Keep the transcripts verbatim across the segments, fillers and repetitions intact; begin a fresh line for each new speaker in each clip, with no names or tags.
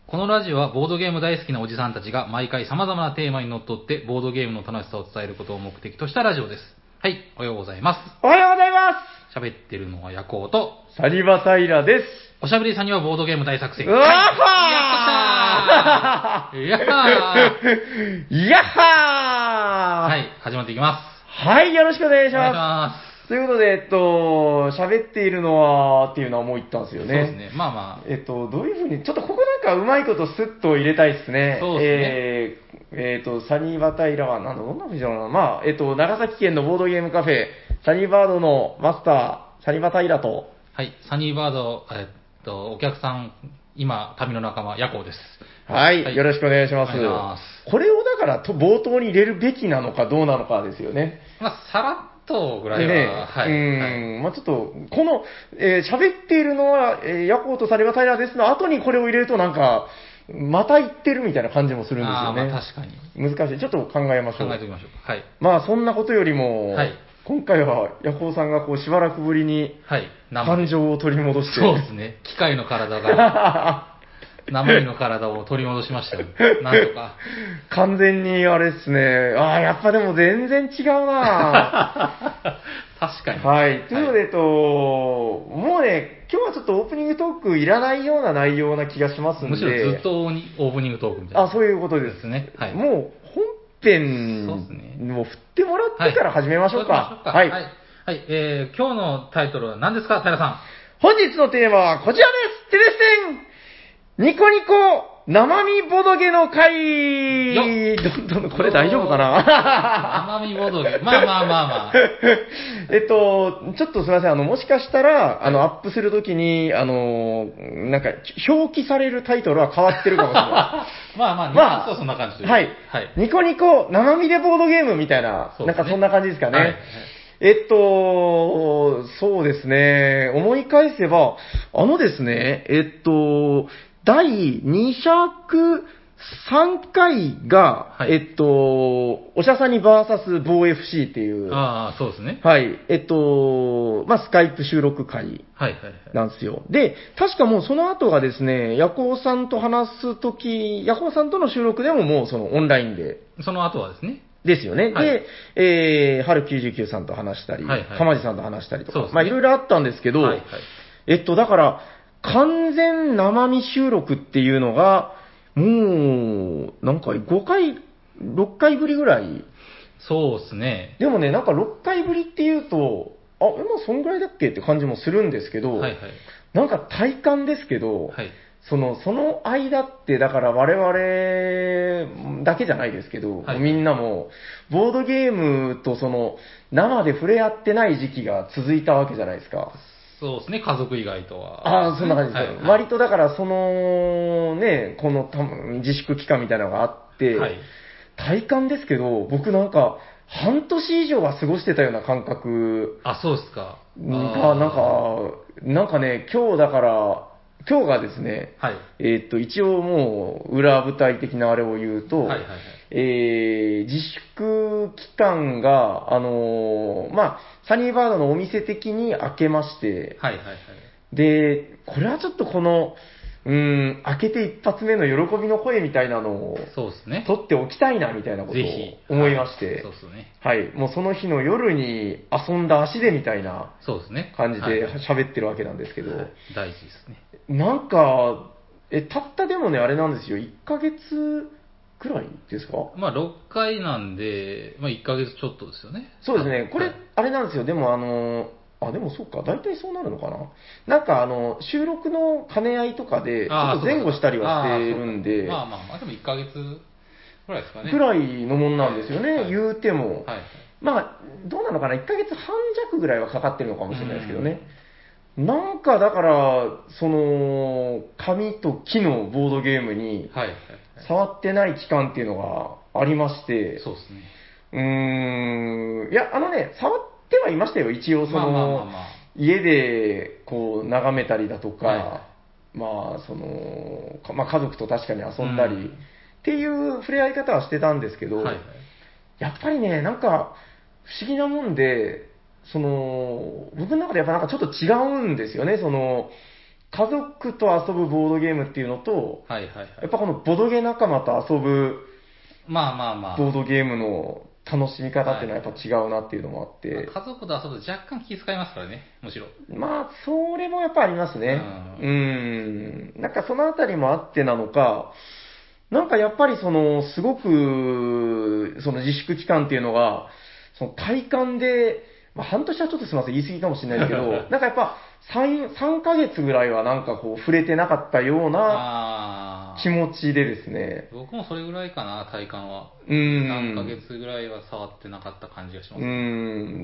このラジオはボードゲーム大好きなおじさんたちが毎回様々なテーマにのっとってボードゲームの楽しさを伝えることを目的としたラジオです。はい、おはようございます。
おはようございま
喋ってるのはヤコウと、
す。サニバタイラです。
おしゃべりさんにはボードゲーム大作戦。
うわ
はい、やったーやっはー
やっはー
はい、始まっていきます。
はい、よろしくお願いします。
お願いします。
ということで、えっと、喋っているのは、っていうのはもう言ったんですよね。
そうですね。まあまあ。
えっと、どういうふうに、ちょっとここなんかうまいことスッと入れたいですね。
そうですね。
えー、えー、と、サニーバタイラは、なんだ、どんなふうにしような。まあ、えっと、長崎県のボードゲームカフェ、サニーバードのマスター、サニーバタイラと、
はい、サニーバード、えっと、お客さん、今、旅の仲間、ヤコウです。
はい、
はい、
よろしくお願いします。
お願いします。
これをだからと冒頭に入れるべきなのかどうなのかですよね。
まあ、さらっとぐらいは、
ね、
はい。
うん、
はい、
まあちょっと、この、えー、喋っているのは、えー、ヤコウとサニバタイラですの後にこれを入れるとなんか、また言ってるみたいな感じもするんですよね。
あまあ確かに。
難しい。ちょっと考えましょう。
考えておきましょう。はい。
まあそんなことよりも、
はい、
今回はヤコウさんがこうしばらくぶりに、
はい、
感情を取り戻して。
そうですね。機械の体が、生身の体を取り戻しましたよ。なんとか。
完全にあれですね。ああ、やっぱでも全然違うな
確かに。
はい。というので、えっと、もうね、今日はちょっとオープニングトークいらないような内容な気がしますんで。
むしろずっとオープニングトークみたいな。
あ、そういうことです。
ですね。はい。
もう本編を振ってもらってから始めましょうか。
はい。はい。はいはい、えー、今日のタイトルは何ですか、平さん。
本日のテーマはこちらです。てれせんニコニコ生身ボドゲの会どんどん、これ大丈夫かな
生身ボドゲ。まあまあまあまあ。
えっと、ちょっとすみません。あの、もしかしたら、あの、アップするときに、あの、なんか、表記されるタイトルは変わってるかもしれない。
まあまあ、まあ、そうそんな感じで。
はい。はい。ニコニコ生身でボードゲームみたいな、
ね、
なんかそんな感じですかね。
はいはい
えっと、そうですね。思い返せば、あのですね、えっと、だいにひゃくさんかいが、はい、えっと、おしゃさに ブイエス ボーエフシー っていう。
ああ、そうですね。
はい。えっと、まあ、スカイプ収録会なんですよ。はいはいはい、で、確かもうその後がですね、ヤコウさんと話すとき、ヤコウさんとの収録でももうそのオンラインで。
その後はですね。
ですよね。
はい、
で、えー、春きゅうじゅうきゅうさんと話したり、はいはい、かまじさんと話したりとか、ね、まあいろいろあったんですけど、はいはい、えっと、だから、完全生身収録っていうのが、もう、なんかごかい、ろっかいぶりぐらい。
そうですね。
でもね、なんかろっかいぶりっていうと、あ、今そんぐらいだっけって感じもするんですけど、はいはい、なんか体感ですけど、はい、その、その間って、だから我々だけじゃないですけど、はい、みんなも、ボードゲームとその、生で触れ合ってない時期が続いたわけじゃないですか。
そうですね、家族以外とは。
ああ、そんな感じです、はいはい、割とだからその、ね、この自粛期間みたいなのがあって、はい、体感ですけど、僕なんか、半年以上は過ごしてたような感覚。
あ、そうですか。
が、なんか、なんかね、今日だから、今日がですね、はい、えー、っと、一応もう、裏舞台的なあれを言うと、はいはいはい、えー、自粛期間が、あのー、まあ、サニーバードのお店的に開けまして、はいはいはい、で、これはちょっとこの、うーん、開けて一発目の喜びの声みたいなのを、
そうですね。
取っておきたいな、みたいなことを思いまして、はい、
そうですね。
はい、もうその日の夜に遊んだ足でみたいな、
そうですね。
感じで喋ってるわけなんですけど、はい、
大事ですね。
なんか、え、たったでもね、あれなんですよ、いっかげつくらいですか？
まあ、ろっかいなんで、まあ、いっかげつちょっとですよね。
そうですね、これ、はい、あれなんですよ、でもあの、あ、でもそうか、大体そうなるのかな。なんかあの、収録の兼ね合いとかで、ちょっと前後したりはしてるんで、
まあまあまあ、でもいっかげつぐらいですかね。
くらいのもんなんですよね、はい、言うても。はい、まあ、どうなのかな、いっかげつはん弱ぐらいはかかってるのかもしれないですけどね。なんかだから、その、紙と木のボードゲームに、触ってない期間っていうのがありまして、
そうですね。
うーん、いや、あのね、触ってはいましたよ、一応その、家でこう眺めたりだとか、はいはい、まあ、その、まあ家族と確かに遊んだり、っていう触れ合い方はしてたんですけど、はいはい、やっぱりね、なんか、不思議なもんで、その、僕の中でやっぱなんかちょっと違うんですよね、その、 家族と遊ぶボードゲームっていうのと、
はいはいはい。
やっぱこのボドゲ仲間と遊ぶ、
まあまあまあ。
ボードゲームの楽しみ方っていうのはやっぱ違うなっていうのもあって。
まあ、家族と遊ぶと若干気遣いますからね、むしろ。
まあ、それもやっぱありますね。うん。ん。なんかそのあたりもあってなのか、なんかやっぱりその、すごく、その自粛期間っていうのが、その体感で、まあ半年はちょっとすみません、言い過ぎかもしれないですけど、なんかやっぱさん、さんかげつぐらいはなんかこう触れてなかったような気持ちでですね。
僕もそれぐらいかな、体感は。
うん。
さんかげつぐらいは触ってなかった感じがします、
ね。うん。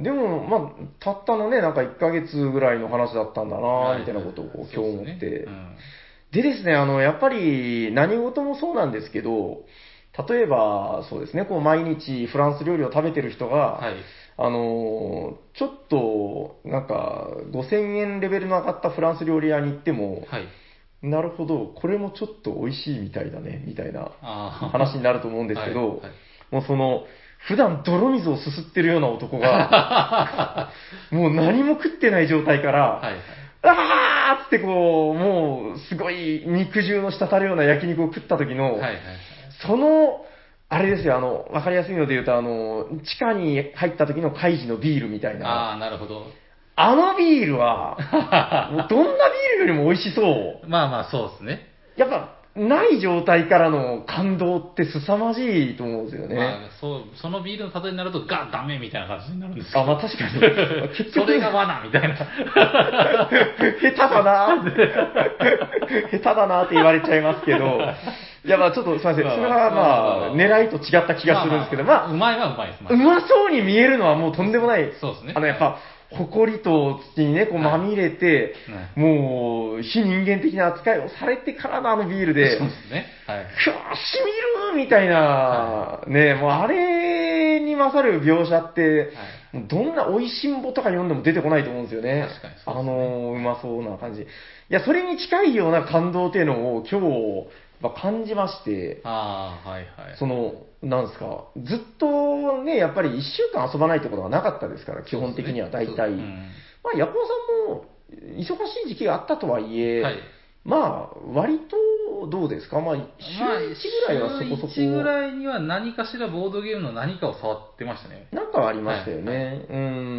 でも、まあ、たったのね、なんかいっかげつぐらいの話だったんだな、みたいなことをこう今日思って。で, ねうん、でですね、あの、やっぱり何事もそうなんですけど、例えば、そうですね、こう毎日フランス料理を食べてる人が、はい、あの、ちょっと、なんか、ごせんえんレベルの上がったフランス料理屋に行っても、はい、なるほど、これもちょっと美味しいみたいだね、みたいな話になると思うんですけど、はいはい、もうその、普段泥水をすすってるような男が、もう何も食ってない状態から、はいはい、あーってこう、もう、すごい肉汁の滴るような焼肉を食った時の、はいはいはい、その、あれですよ、あの、わかりやすいので言うと、あの、地下に入った時のカイジのビールみたいな。
ああ、なるほど。
あのビールは、もうどんなビールよりも美味しそう。
まあまあ、そうですね。
やっぱ、ない状態からの感動って凄まじいと思うんですよね。まあ、
そう、そのビールの例えになると、ガッダメみたいな感じになるんですけど。
あ、まあ確かに。
結局それが罠みたいな。
下手だな下手だなって言われちゃいますけど、いやまあちょっとすいません。それはまあ、狙いと違った気がするんですけど、まあ、
うまいはうまいです。
うまそうに見えるのはもうとんでもない。
そうですね。
あのやっぱ、埃と土にね、こうまみれて、はい、もう、非人間的な扱いをされてからのあのビールで、
そうですね。はい。
くわ、しみるみたいな、はい、ね、もうあれに勝る描写って、はい、どんな美味しんぼとか読んでも出てこないと思うんですよね。
確かにそうですね。
あの、うまそうな感じ。いや、それに近いような感動っていうのを今日、まあ、感じまして、
ああ、はいはい。
その、なんですか、ずっとね、やっぱりいっしゅうかん遊ばないってことがなかったですから、基本的には大体。ねうん、まあ、ヤコウさんも忙しい時期があったとはいえ、はい、まあ、割とどうですか、まあ、週いちぐらいはそこそこ。
週いちぐらいには何かしらボードゲームの何かを触ってましたね。
なんかありましたよね。はいはい、うん、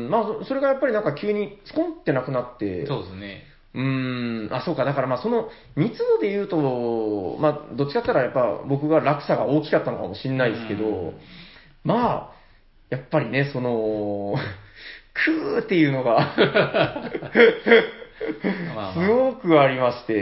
まあ、それがやっぱりなんか急にスコンってなくなって、
そうですね。
うーん、あ、そうか。だからまあその密度で言うと、まあどっちかって言ったらやっぱ僕が落差が大きかったのかもしれないですけど、まあ、やっぱりね、その、クーっていうのがすごくありまして、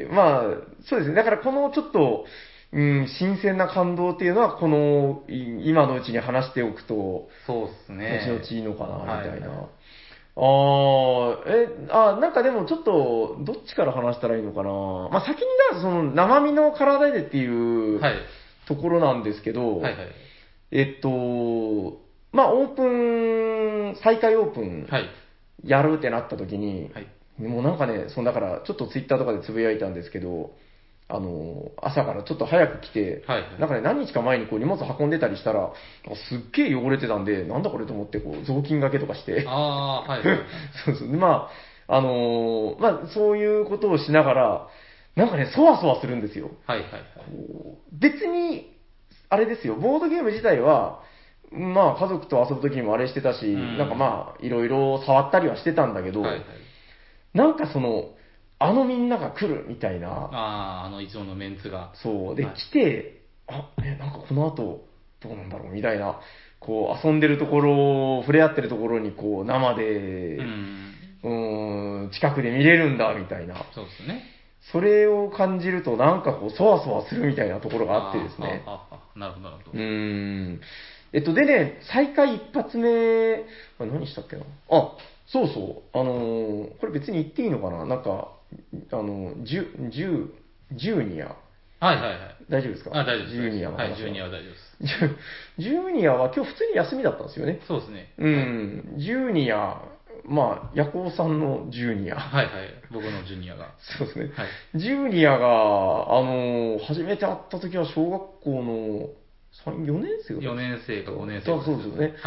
まあ、そうですね。だからこのちょっと、うん、新鮮な感動っていうのは、この、今のうちに話しておくと、
そうですね。
後々いいのかな、みたいな。
はいはい
ああ、え、あ、なんかでもちょっと、どっちから話したらいいのかな。まあ、先にだ、その、生身の体でっていう
はい
ところなんですけど、
はいはい。
えっと、まあ、オープン、再開オープン、
はい。
やるってなった時に、
はい。
もうなんかね、そのだから、ちょっとツイッターとかでつぶやいたんですけど、あの、朝からちょっと早く来て、
はいはい
なんかね、何日か前にこう荷物運んでたりしたら、すっげえ汚れてたんで、なんだこれと思って、こう、雑巾がけとかして。
ああ、はいはいはい。
そうそう。まあ、あのーまあ、そういうことをしながら、なんかね、そわそわするんですよ。
はいはいはい。
こう別に、あれですよ、ボードゲーム自体は、まあ、家族と遊ぶ時にもあれしてたし、
うん
なんかまあ、いろいろ触ったりはしてたんだけど、
はいはい。
なんかその、あのみんなが来るみたいな、
ああ、あのいつものメンツが。
そう。で、
はい
来て、あ、え、なんかこの後、どうなんだろうみたいな、こう、遊んでるところ、触れ合ってるところに、こう、生で、
うん。
うーん、近くで見れるんだ、みたいな。
そうですね。
それを感じると、なんかこう、そわそわするみたいなところがあってですね。
ああ、ああ、なるほど、なるほど。
うーん。えっと、でね、再開一発目、あ何したっけな。あ、そうそう。あのーこれ別に言っていいのかななんか、あの、ジュ、ジュ、ジュニア。
はいはいはい。
大丈夫ですか
あ、大丈夫です。
ジュニアの話は。
はい、ジュニアは大丈夫です。
ジュジュニアは今日普通に休みだったんですよね。
そうですね。
うん。ジュニア、まあ、ヤコウさんのジュニア。
はいはい。僕のジュニアが。
そうですね。
はい。
ジュニアが、あの、初めて会った時は小学校のさん、よねん生
よねん生かごねん生
そうそうですね。
はい。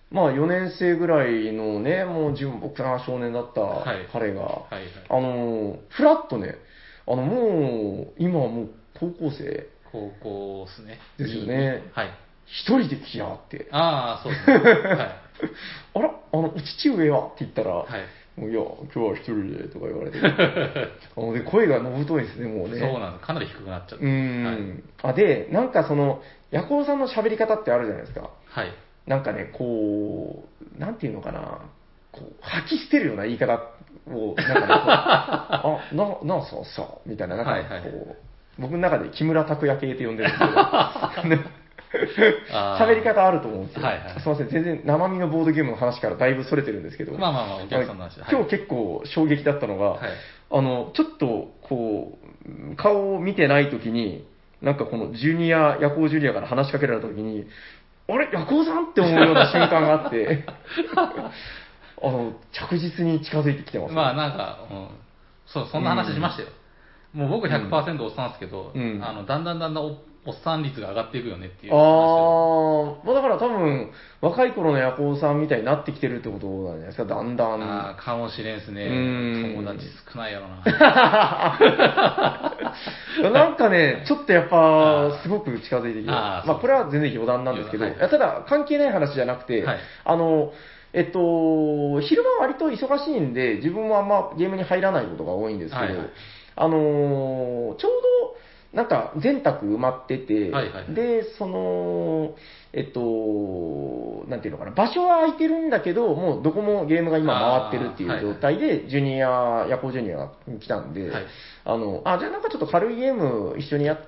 まあよねん生ぐらいのね、もう純朴な少年だった彼が、はいはいはい、あの、ふらっとね、あの、もう、今はもう高校生。
高校ですね。
ですよね。
はい。
一人で来やがって。
ああ、そうですね。はい。
あら、あの、お父上はって言ったら、
はい。
もういや、今日は一人でとか言われて。あので声がのぶといですね、もうね。
そうなんです。かなり低くなっちゃって。
うん、はい。あ、で、なんかその、ヤコウさんの喋り方ってあるじゃないですか。
はい。
なんかね、こう、なんていうのかな、こう吐き捨てるような言い方を、なんかね、こうあ、な、な、そうそう、みたいな、なんかこう、はいはい、僕の中で木村拓哉系って呼んでるんですけど、喋り方あると思うんですよ。はいはい、すいません、全然生身のボードゲームの話からだいぶそれてるんですけど、
まあまあまあ、お客さんの話、
はい、今日結構衝撃だったのが、はい、あの、ちょっと、こう、顔を見てないときに、なんかこのジュニア、ヤコウジュニアから話しかけられたときに、あれ、ヤコウさんって思うような瞬間があって、あの、着実に近づいてきてます、ね。
まあなんか、うん、そう、そんな話しましたよ。うん、もう僕ひゃくパーセントおっさんですけど、うん、あの、だんだんだんだんおおっさん率が上がっていくよねっていう話
を。ああ、まあだから多分、若い頃のヤコウさんみたいになってきてるってことなんじゃないですか、だんだん。
ああ、かもしれんすね。友達少ないやろな。
なんかね、ちょっとやっぱ、すごく近づいてきて、あまあこれは全然余談なんですけど、はいはい、ただ関係ない話じゃなくて、はい、あの、えっと、昼間割と忙しいんで、自分もあんまゲームに入らないことが多いんですけど、はいはい、あのー、ちょうど、なんか全卓埋まってて、はいはい、で、その、えっと、なんていうのかな、場所は空いてるんだけど、もうどこもゲームが今回ってるっていう状態で、ジュニア、ヤコウジュニアが来たんで、はい、あの、あ、じゃあなんかちょっと軽いゲーム一緒にやって、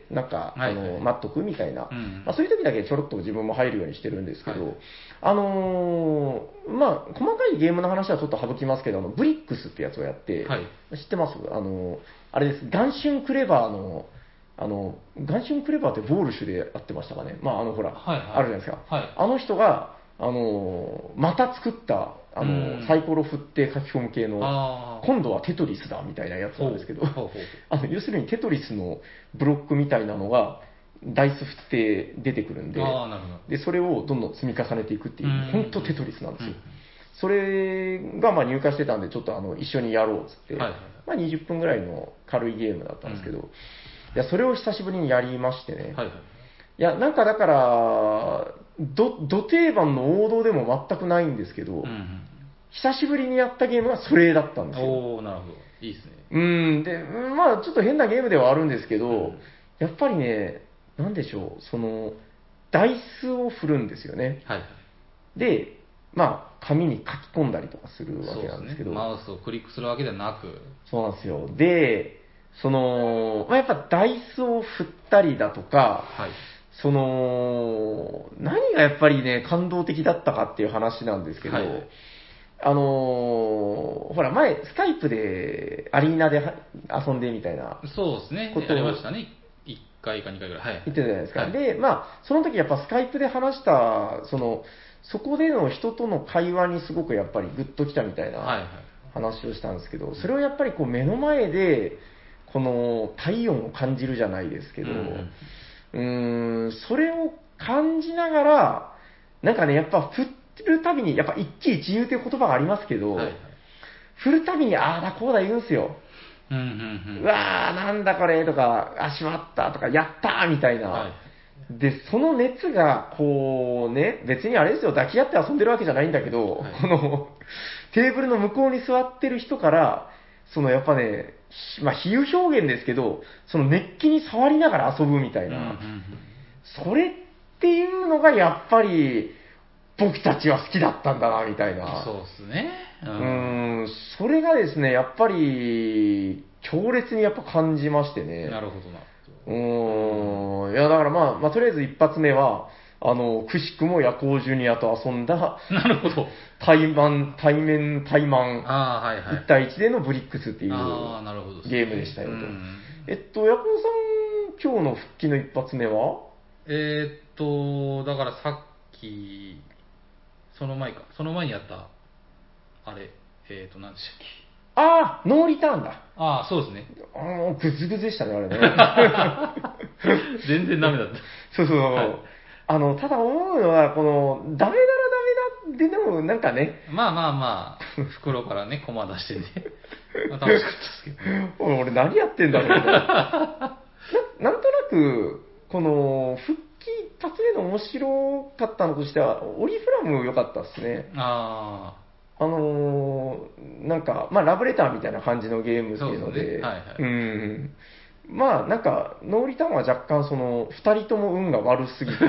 なんか、はいはい、あの、待っとくみたいな、うん、まあ、そういう時だけちょろっと自分も入るようにしてるんですけど、はい、あのー、まあ、細かいゲームの話はちょっと省きますけど、あの、ブリックスってやつをやって、はい、知ってますあの、あれです、ガンシュンクレバーの、あの、ガンシュンクレバーってボールシュでやってましたかね。まあ、あの、ほら、はいはい、あるじゃないですか。はい、あの人が、あの、また作った、あの、サイコロ振って書き込む系の、今度はテトリスだみたいなやつなんですけど、あの要するにテトリスのブロックみたいなのが、ダイス振って出てくるんで、で、それをどんどん積み重ねていくっていう、本当テトリスなんですよ。それがまあ入荷してたんで、ちょっとあの一緒にやろうっつって、はいはい、まあ、にじゅっぷんぐらいの軽いゲームだったんですけど、うん、いや、それを久しぶりにやりましてね。はいはい、いや、なんかだから、ど、ど定番の王道でも全くないんですけど、うんうん、久しぶりにやったゲームがそれだったんですよ。
おー、なるほど。いいですね。
うん、で、まあちょっと変なゲームではあるんですけど、うん、やっぱりね、なんでしょう、その、ダイスを振るんですよね。はいはい、で、まあ、紙に書き込んだりとかするわけなんですけど。
ね、マウスをクリックするわけではなく。
そうなんですよ。で、その、まあ、やっぱダイスを振ったりだとか、はい、その、何がやっぱりね、感動的だったかっていう話なんですけど、はい、あのー、ほら、前、スカイプでアリーナで遊んでみたいな。
そうですね。やりましたね。いっかいかにかいぐらい。はい。
言ってたじゃないですか。はい、で、まあ、その時やっぱスカイプで話した、その、そこでの人との会話にすごくやっぱりグッときたみたいな話をしたんですけど、それをやっぱりこう目の前で、この体温を感じるじゃないですけど、うん、うーん、それを感じながら、なんかね、やっぱ振るたびに、やっぱ一喜一憂という言葉がありますけど、はいはい、振るたびに、ああだこうだ言うんすよ。うんうんうん、うわー、なんだこれとか、あ、しまったとか、やったーみたいな。はい、で、その熱が、こうね、別にあれですよ、抱き合って遊んでるわけじゃないんだけど、はい、この、テーブルの向こうに座ってる人から、そのやっぱね、まあ、比喩表現ですけど、その熱気に触りながら遊ぶみたいな、うんうんうん、それっていうのがやっぱり、僕たちは好きだったんだな、みたいな。
そうですね。
うん、ん、それがですね、やっぱり、強烈にやっぱ感じましてね。
なるほどな。
うーん、いや、だからまあ、まあ、とりあえず一発目は、あの、くしくもヤコウジュニアと遊んだ、
なるほど。
対マ対面、対マン、
あ、はいはい、
いち対いちでのブリックスっていう
あ、なるほど、
ゲームでしたよと。えっと、ヤコウさん、今日の復帰の一発目は
えー、っと、だからさっき、その前か、その前にやった、あれ、えー、っと、何でしたっけ。
ああ、ノーリターンだ。
ああ、そうですね。
ああ、グズグズでしたね、あれね。
全然ダメだった。
そうそう、はい、あの、ただ思うのは、この、ダメならダで、でもなんかね。
まあまあまあ、袋からね、コマ出してね。楽しかったですけど、ね。
俺何やってんだろうな。ななんとなく、この、復帰一発目の面白かったのとしては、オリフラム良かったっすね。
ああ。
あのー、なんか、まあ、ラブレターみたいな感じのゲームっていうので、
そうですね。はいはい。
うん。まあ、なんか、ノーリターンは若干その、二人とも運が悪すぎて。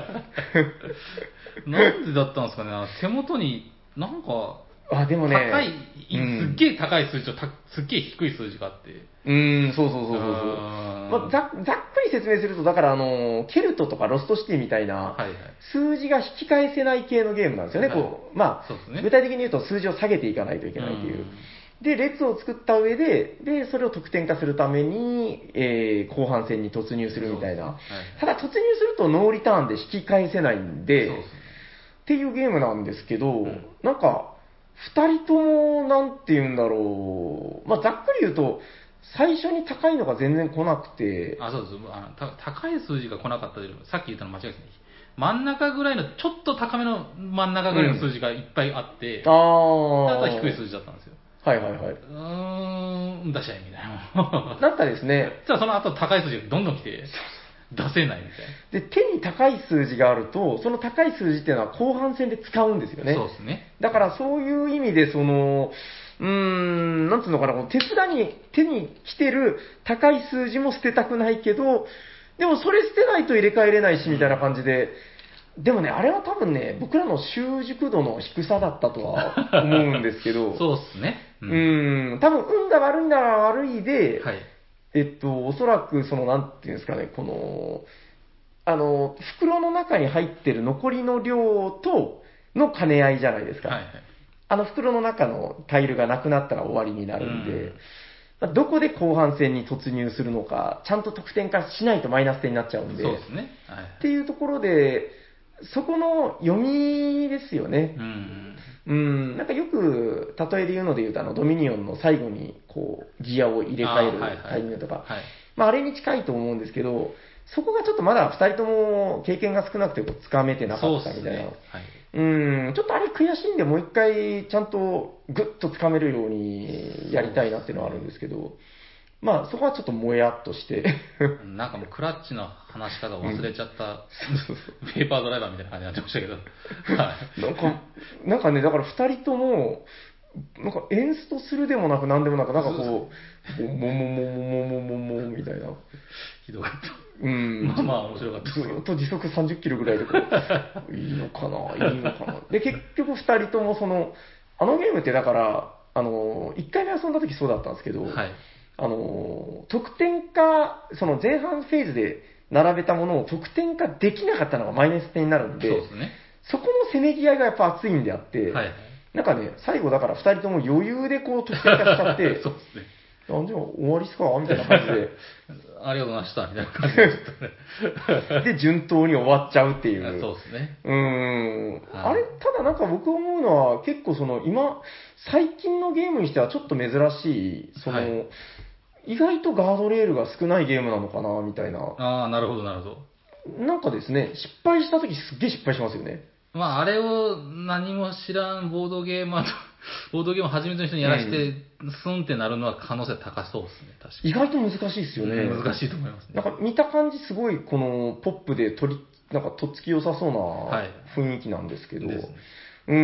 なんでだったんですかね、手元に、なんか、
あ、でもね、
高い、
うん、
すっげえ高い数字とたすっげえ低い数字があって。
うーん、そうそうそうそうそう。まあ、ざざっくり説明すると、だからあの、ケルトとかロストシティみたいな、
はいはい、
数字が引き返せない系のゲームなんですよね。
はい、
こう、まあ、
ね、
具体的に言うと数字を下げていかないといけないという。で、列を作った上で、で、それを得点化するために、えー、後半戦に突入するみたいな。ね、はい、ただ突入するとノーリターンで引き返せないんで、そうですね、っていうゲームなんですけど、うん、なんか、二人とも、なんて言うんだろう。まあ、ざっくり言うと、最初に高いのが全然来なくて。
あ、そうです。あのた高い数字が来なかったで、さっき言ったの間違いですね。真ん中ぐらいの、ちょっと高めの真ん中ぐらいの数字がいっぱいあって、うん、ああとは低い数字だったんですよ。
はいはいはい。う
ーん、出しゃいみたいな。
なんかですね。
じゃあその後高い数字がどんどん来て、出せないみた
いな。で、手に高い数字があると、その高い数字っていうのは後半戦で使うんですよね。
そうですね。
だからそういう意味で、その、うーん、なんつうのかな、この手札に、手に来てる高い数字も捨てたくないけど、でもそれ捨てないと入れ替えれないし、みたいな感じで、うん、でもね、あれは多分ね、僕らの習熟度の低さだったとは思うんですけど、
そうっすね。
うん、うん、多分運が悪いなら悪いで、はい、えっと、おそらくその、なんていうんですかね、この、あの、袋の中に入ってる残りの量との兼ね合いじゃないですか。はいはい、あの袋の中のタイルがなくなったら終わりになるんで、うん、どこで後半戦に突入するのか、ちゃんと得点化しないとマイナス点になっちゃうんで、
そうですね。はい、
っていうところで、そこの読みですよね。うん、うん、なんかよく、例えで言うので言うと、あの、ドミニオンの最後に、こう、ギアを入れ替えるタイミングとか、はいはい、まあ、あれに近いと思うんですけど、そこがちょっとまだふたりとも経験が少なくてこう掴めてなかったみたいな。う、ね、はい、うん、ちょっとあれ悔しいんで、もう一回ちゃんとグッと掴めるようにやりたいなっていうのはあるんですけど、まあそこはちょっともやっとして。
なんかもうクラッチの話し方を忘れちゃった、うん、ペーパードライバーみたいな感じになってましたけど。
はい、なんか、なんかね、だからふたりとも、なんかエンストするでもなくなんでもなく、なんかこう、ももももももももみたいな。
ひどかった。
うん。
まあまあ面白かった。
ずっと時速さんじゅっキロぐらいでこう、いいのかな、いいのかな。で、結局ふたりともその、あのゲームってだからら、あの、いっかいめ遊んだ時そうだったんですけど、はい、あの、得点化、その前半フェーズで並べたものを得点化できなかったのがマイナス点になるんで、
そうですね。
そこのせめぎ合いがやっぱ熱いんであって、はい、なんかね、最後だからふたりとも余裕でこう得点化しちゃって、
そうですね。
あ、じゃあ終わりっすかみたいな感じで。
ありがとうございました、みたいな感じでちょっとね。
で、順当に終わっちゃうっていう。
そうですね。
うーん。あれ、ただなんか僕思うのは、結構その、今、最近のゲームにしてはちょっと珍しい、その、はい、意外とガードレールが少ないゲームなのかな、みたいな。
ああ、なるほど、なるほ
ど。なんかですね、失敗した時すっげえ失敗しますよね。
まあ、あれを何も知らんボードゲーマーと、ボードゲームを初めての人にやらせて、スンってなるのは可能性高そうですね、確かに。
意外と難しいですよね。
難しいと思いますね。
なんか見た感じすごい、このポップで取り、なんかとっつき良さそうな雰囲気なんですけど、はいね、うん、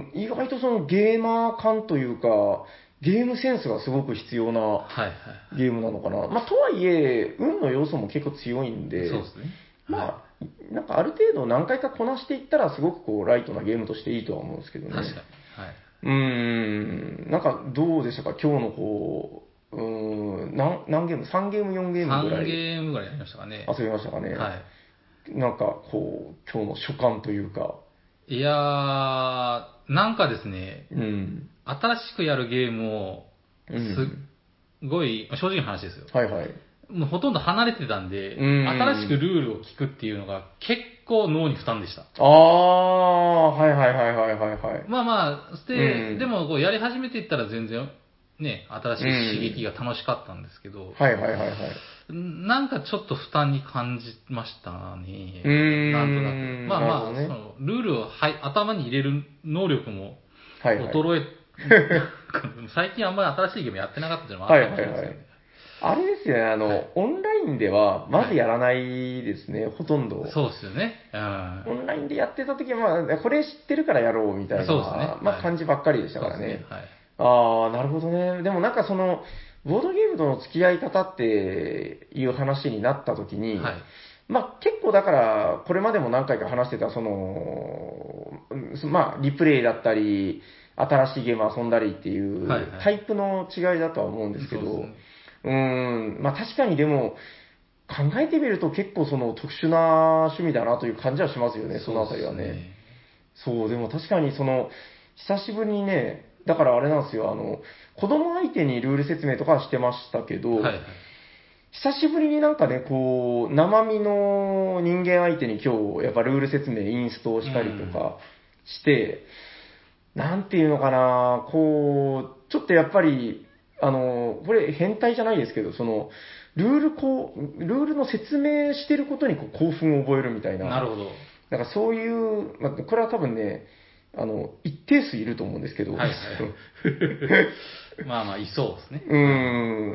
意外とそのゲーマー感というか、ゲームセンスがすごく必要なゲームなのかな。はいはい、まあ、とはいえ、運の要素も結構強いんで、
そうですね。
まあ、はい、なんかある程度何回かこなしていったらすごくこうライトなゲームとしていいとは思うんですけどね。
確かに。はい。
うーん、なんかどうでしたか、今日のこう、うーん、何何ゲーム ?さん ゲーム、よんゲームぐらい。
さんゲームぐらいやりましたかね。
遊びましたかね。
はい。
なんかこう、今日の所感というか。
いやー、なんかですね、
うん、
新しくやるゲームを、すっごい、正直な話ですよ。
はいはい。
もうほとんど離れてたんで、うん新しくルールを聞くっていうのが結構脳に負担でした。
ああ、はいはいはいはいはいはい。
まあまあ、で、うん、でもこうやり始めていったら全然ね、新しい刺激が楽しかったんですけど、
うん、はいはいはいはい。
なんかちょっと負担に感じましたね。
うーん
なんとなく。まあまあ、
ね、
そのルールを、はい、頭に入れる能力も
はいはい、
衰え、最近あんまり新しいゲームやってなかったっていうのもあったかもしれないですよね。
はいはいはい、あれですよね、あの、はい、オンラインではまずやらないですね、はい、ほとんど。
そうですよね。うん、
オンラインでやってた時は、まあ、これ知ってるからやろうみたいな、
そうですね、
まあ、感じばっかりでしたからね。
ねはい、
ああ、なるほどね。でもなんかその、ボードゲームとの付き合い方っていう話になった時に、はい、まあ結構だから、これまでも何回か話してた、その、まあリプレイだったり、新しいゲーム遊んだりっていうタイプの違いだとは思うんですけど、はいはい、うーん、まあ確かにでも、考えてみると結構その特殊な趣味だなという感じはしますよね、そのあたりはね。そう、でも確かにその、久しぶりにね、だからあれなんですよ、あの、子供相手にルール説明とかはしてましたけど、はいはい、久しぶりになんかね、こう、生身の人間相手に今日、やっぱルール説明インストをしたりとかして、うん、なんていうのかな、こう、ちょっとやっぱり、あの、これ変態じゃないですけど、その、ルールこう、ルールの説明してることにこう興奮を覚えるみたいな。
なるほど。
なんかそういう、まあ、これは多分ね、あの、一定数いると思うんですけど。はいはい、
まあまあ、いそうですね。
うん。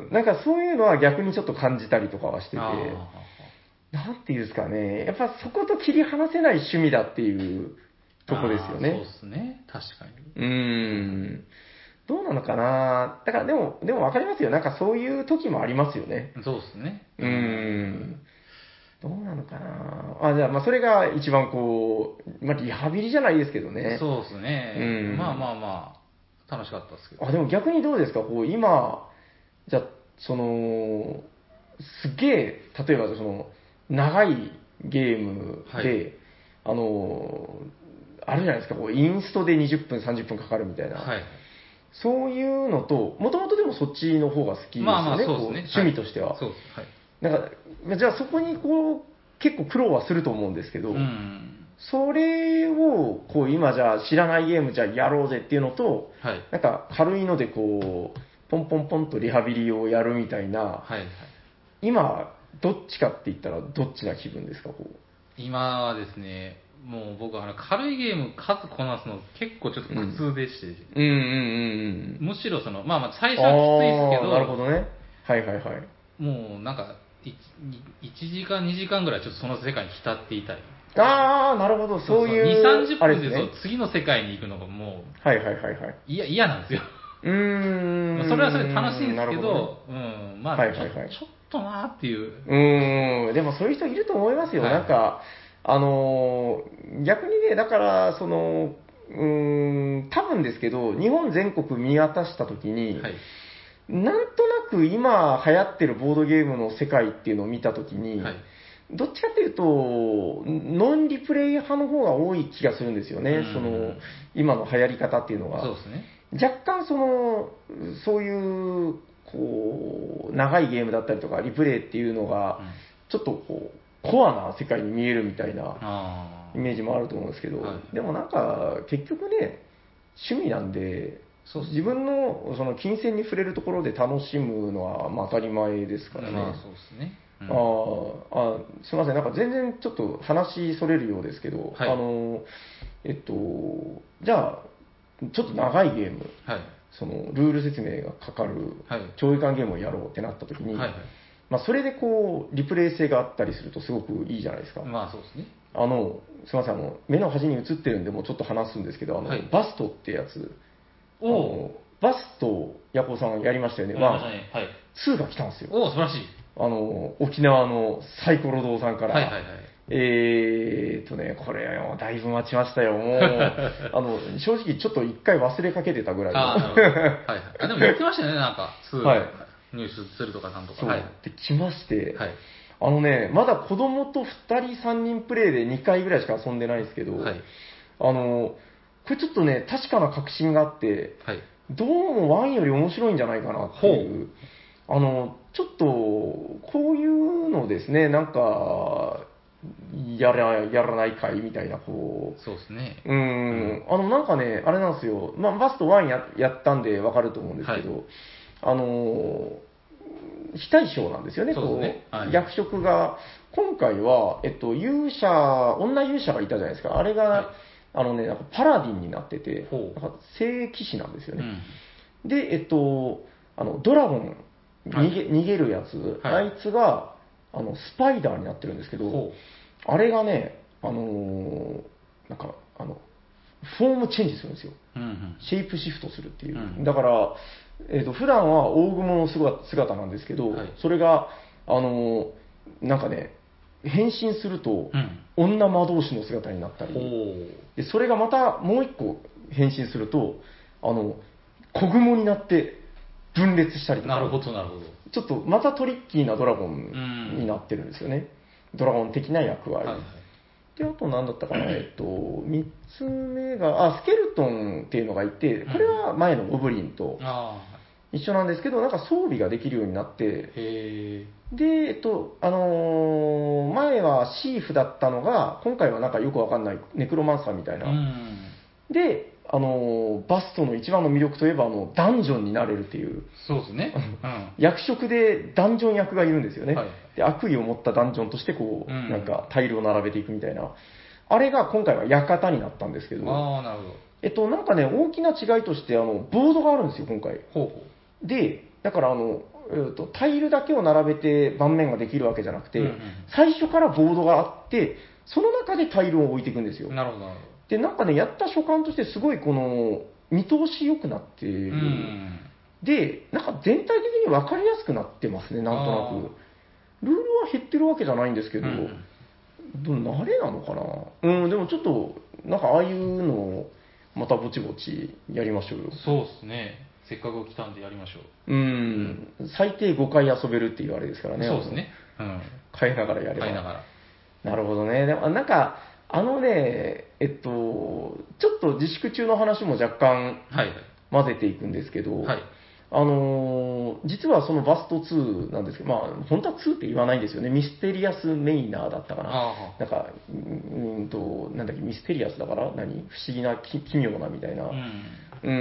なんかそういうのは逆にちょっと感じたりとかはしてて、なんていうんですかね、やっぱそこと切り離せない趣味だっていうとこですよね。
そうですね。確かに。
うん。どうなのかな、だからでも、でも分かりますよ。なんかそういう時もありますよね。
そうですね。
うん。どうなのかなあ、じゃあ、まあそれが一番こう、まあリハビリじゃないですけどね。
そうですね。うん。まあまあまあ、楽しかったですけど。
あ、でも逆にどうですかこう、今、じゃあ、その、すっげえ、例えばその、長いゲームで、はい、あの、あるじゃないですか、こうインストでにじゅっぷん、さんじゅっぷんかかるみたいな。はい、そういうのと、もともとでもそっちの方が好きですよね、まあまあそうですね、趣味としては。はい、そうです。はい。なんか、じゃあそこにこう、結構苦労はすると思うんですけど、うん、それを、こう今じゃあ知らないゲームじゃあやろうぜっていうのと、はい、なんか軽いのでこう、ポンポンポンとリハビリをやるみたいな、はいはい、今、どっちかって言ったらどっちな気分ですか、こう。
今はですね、もう僕はあの軽いゲーム数こなすの結構ちょっと苦痛でして、うん、うんうんうんむしろその、まあまあ最初はきついですけど、
なるほどね。はいはいはい。
もうなんかいちじかんにじかんぐらいちょっとその世界に浸っていたい。
ああ、なるほど、そういう。
に、さんじゅっぷんでそう、次の世界に行くのがも
う、はいはいはいはい。
いや、嫌なんですよ。うーん。それはそれで楽しいんですけど、どね、うん、まあ、はいはいはい、ちょ、ちょっとなーっていう。
うーん、でもそういう人いると思いますよ。はい、なんか、あのー、逆にね、だから、その、うーん、多分ですけど、日本全国見渡したときに、はい、なんとなく今流行ってるボードゲームの世界っていうのを見たときに、はい、どっちかっていうと、ノンリプレイ派の方が多い気がするんですよね。その、今の流行り方っていうのが。
そうですね。
若干その、そういう、こう、長いゲームだったりとか、リプレイっていうのが、ちょっとこう、コアな世界に見えるみたいなイメージもあると思うんですけど、はい、でもなんか、結局ね、趣味なんで、そう自分のその金銭に触れるところで楽しむのはまあ当たり前ですからね。
まあそうですね。
うん、ああ、すみません、なんか全然ちょっと話それるようですけど、はい、あの、えっと、じゃあ、ちょっと長いゲーム、はい、そのルール説明がかかる長時間ゲームをやろうってなった時に、はいはい、まあ、それでこう、リプレイ性があったりするとすごくいいじゃないですか。
まあそうですね。
あの、すみません、あの、目の端に映ってるんで、もうちょっと話すんですけど、あの、はい、バストってやつ、あのバスト、ヤコウさんやりましたよね。まあ、はい、ツーが来たんですよ。
おお、素晴らしい。
あの、沖縄のサイコロ堂さんから、はいはいはい、えーっとね、これ、だいぶ待ちましたよ。もう、あの、正直ちょっと一回忘れかけてたぐらいの。
あ、はいはい。あ、でも言ってましたよね、なんか、ツーはい、入手するとかなんとか。
そう、
はい、
で、来まして、はい、あのね、まだ子供とふたりさんにんプレイでにかいぐらいしか遊んでないんですけど、はい、あの、これちょっとね、確かな確信があって、はい、どうもワンより面白いんじゃないかなっていう、あの、ちょっと、こういうのですね、なんか、やら、やらないかいみたいな、こ
う。そうですね。
うん、あの、なんかね、あれなんですよ、まあ、バストワンややったんでわかると思うんですけど、はい、あの、 非対称なんですよね、
そうですね。
こう、はい、役職が、今回は、えっと、勇者、女勇者がいたじゃないですか。あれが、はい、あのね、なんかパラディンになってて、なんか聖騎士なんですよね。うん、で、えっと、あの、ドラゴン、逃げ、はい、逃げるやつ、はい、あいつが、あの、スパイダーになってるんですけど、あれがね、あのー、なんか、あの、フォームチェンジするんですよ。うんうん、シェイプシフトするっていう。うん、だから、えっと、普段は大雲の姿なんですけど、はい、それが、あのー、なんかね、変身すると、うん、女魔導士の姿になったり、で、それがまたもう一個変身すると、あの、小雲になって分裂したりとか。
なるほど、なるほど。
ちょっとまたトリッキーなドラゴンになってるんですよね。うん、ドラゴン的な役割。はいはい、で、あと何だったかな、えっと、三つ目が、あ、スケルトンっていうのがいて、これは前のゴブリンと一緒なんですけど、なんか装備ができるようになって、へで、えっと、あのー、前はシーフだったのが、今回はなんかよくわかんないネクロマンサーみたいな。うん、で、あのー、バストの一番の魅力といえば、あの、ダンジョンになれるっていう。
そうですね。
うん、役職でダンジョン役がいるんですよね。はい、で、悪意を持ったダンジョンとして、こう、うん、なんかタイルを並べていくみたいな。あれが今回は館になったんですけど。
ああ、なるほど。
えっと、なんかね、大きな違いとして、あの、ボードがあるんですよ、今回。ほうほう。で、だからあの、えーと、タイルだけを並べて盤面ができるわけじゃなくて、うんうん、最初からボードがあって、その中でタイルを置いていくんですよ。
なるほど。
で、なんかね、やった所感としてすごいこの、見通し良くなっている。うん、で、なんか全体的に分かりやすくなってますね、なんとなく。ルールは減ってるわけじゃないんですけど、うんうん、慣れなのかな。うん、でもちょっと、なんかああいうのを、またぼちぼちやりましょうよ。
そうですね。せっかく来たんでやりましょ
う。うん、うん、最低ごかい遊べるっていうあれですからね。
そうですね。
うん。変えながらやれば。
変えながら。
なるほどね。でも、なんか、あのね、えっと、ちょっと自粛中の話も若干混ぜていくんですけど、はい、あのー、実はそのバストツーなんですけど、まあ、本当はツーって言わないんですよね。ミステリアスメイナーだったかな。なんか、うんと、なんだっけ、ミステリアスだから何不思議な、奇妙なみたいな。うん、うん、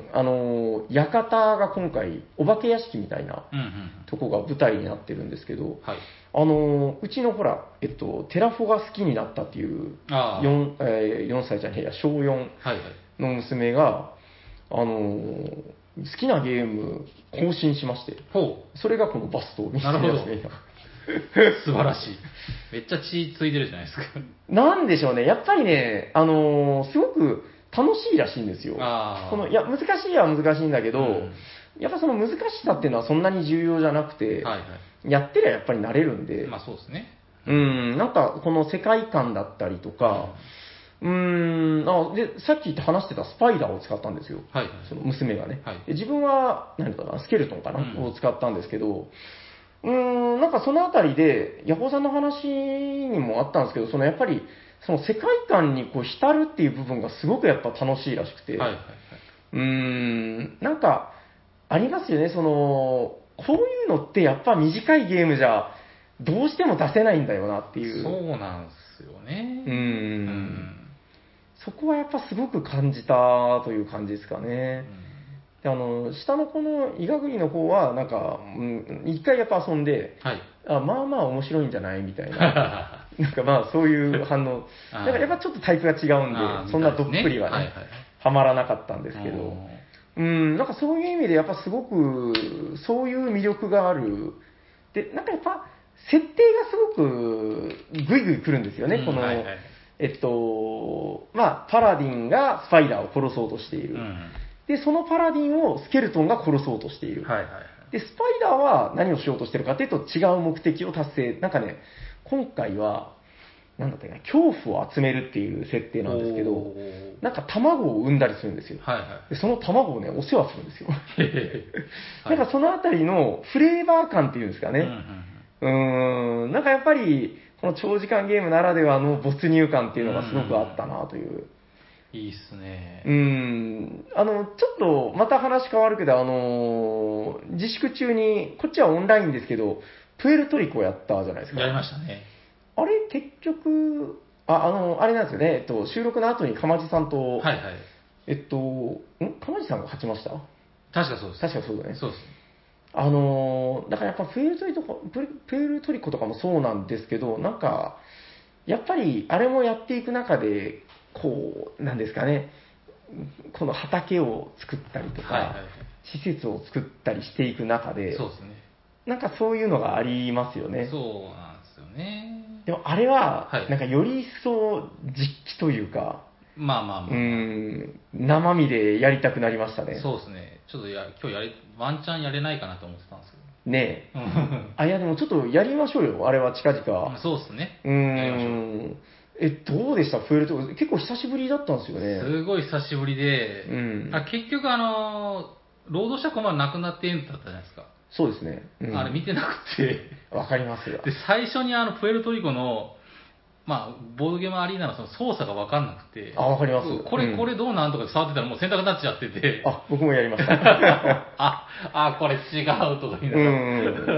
あのー、館が今回、お化け屋敷みたいなとこが舞台になってるんですけど、はい、あのー、うちのほら、えっと、テラフォが好きになったっていう、よん、えー、よんさいじゃねえや、小よんの娘が、あのー、好きなゲーム更新しまして、ほうそれがこのバストミステリアスメイナー。
素晴らしい。めっちゃ血ついてるじゃないですか。
なんでしょうね、やっぱりね、あのー、すごく楽しいらしいんですよ。このいや難しいは難しいんだけど、うん、やっぱその難しさっていうのはそんなに重要じゃなくて、はいはい、やってりゃやっぱり慣れるんで、
まあそうですね。
うん、なんかこの世界観だったりとか、うん、うーんあでさっき話してたスパイダーを使ったんですよ、はいはい、その娘がね、はい、で自分は何かなスケルトンかな、うん、を使ったんですけど、うーんなんかそのあたりでヤホーさんの話にもあったんですけど、そのやっぱりその世界観にこう浸るっていう部分がすごくやっぱ楽しいらしくて、はいはいはい、うーんなんかありますよね、そのこういうのってやっぱ短いゲームじゃどうしても出せないんだよなっていう。
そうなんですよね。
うーん。うんそこはやっぱすごく感じたという感じですかね。であの下の子のイガグリの方はなんか、うん、一回やっぱ遊んで、はい、あまあまあ面白いんじゃないみたいななんかまあそういう反応だからやっぱちょっとタイプが違うんでそんなどっぷりはね、はいはい、はまらなかったんですけど、うんなんかそういう意味でやっぱすごくそういう魅力がある。でなんかやっぱ設定がすごくグイグイ来るんですよね、うん、この、はいはい、えっと、まあ、パラディンがスパイダーを殺そうとしている。うん、で、そのパラディンをスケルトンが殺そうとしている。はいはいはい、で、スパイダーは何をしようとしてるかっていうと違う目的を達成。なんかね、今回は、なんだったかな、恐怖を集めるっていう設定なんですけど、なんか卵を産んだりするんですよ。はいはい、でその卵をね、お世話するんですよ。なんかそのあたりのフレーバー感っていうんですかね。うん、うーん、なんかやっぱり、この長時間ゲームならではの没入感っていうのがすごくあったなという。
ういいっすね。
うん。あの、ちょっと、また話変わるけど、あの、自粛中に、こっちはオンラインですけど、プエルトリコやったじゃないですか。
やりましたね。
あれ、結局、あ、あの、あれなんですよね、えっと、収録の後にかまじさんと、はいはい。えっと、んかまじさんが勝ちました
確かそうです。
確かそうだね。
そうです。
あのー、だからやっぱプエルトリコとか、プエルトリコとかもそうなんですけど、なんか、やっぱりあれもやっていく中で、こう、なんですかね、この畑を作ったりとか、はいはいはい、施設を作ったりしていく中で、
そうですね。
なんかそういうのがありますよね。
そうなんですよね。
でもあれは、なんかより一層実機というか、
まあまあまあ、まあ、
うん、生身でやりたくなりましたね。
そうですね。ちょっとや今日やれ、ワンチャンやれないかなと思ってたんですけど。
ねえ。あ、いやでもちょっとやりましょうよ、あれは近々。
そうですね。
うん。やりましょう。え、どうでしたプエルトリコ。結構久しぶりだったんですよね。
すごい久しぶりで、うん、あ結局あの、労働者コマなくなってエントだったじゃないですか。
そうですね。
うん、あれ見てなくて。
わかりますよ。
で、最初にあの、プエルトリコの、まあ、ボードゲームアリーナのその操作が分かんなくて。
あ、わかります。
これ、うん、これどうなんとか触ってたらもう選択になっちゃってて。
あ、僕もやりました。
あ、あ、これ違うとか言いながら。うん。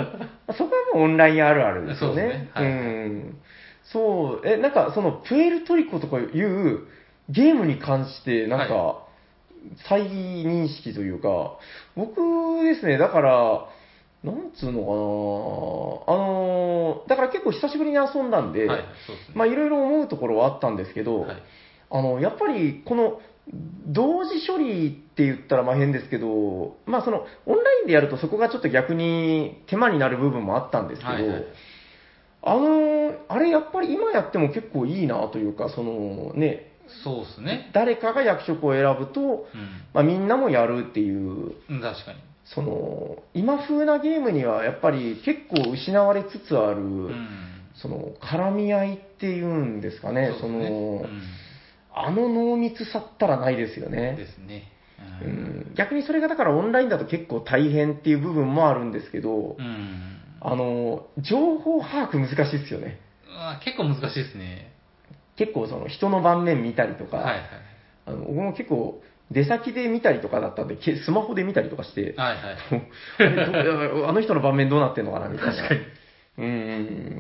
そこはもうオンラインあるあるですよね。そうですね。はい、
う
ん。そう、え、なんかそのプエルトリコとかいうゲームに関してなんか再認識というか、僕ですね、だから、なんつうのかなあのー、だから結構久しぶりに遊んだんで、はい、そうですね、まあいろいろ思うところはあったんですけど、はい、あの、やっぱりこの同時処理って言ったらまあ変ですけど、まあそのオンラインでやるとそこがちょっと逆に手間になる部分もあったんですけど、はいはい、あの、あれやっぱり今やっても結構いいなというか、そのね、
そうですね。
誰かが役職を選ぶと、うん、まあみんなもやるっていう、
確かに。
その、今風なゲームにはやっぱり結構失われつつある、うん、その、絡み合いっていうんですかね、そ、ね、その、うん、あの濃密さったらないですよね。
ですね。
うん、逆にそれがだからオンラインだと結構大変っていう部分もあるんですけど、
うん
あの、情報把握難しいですよね。
あ結構難しいですね。
結構その人の盤面見たりとか、
はいはい、
あの僕も結構出先で見たりとかだったんで、スマホで見たりとかして、
はいはい、
あれあの人の盤面どうなってんのかなみたいな。
確かに。
うん、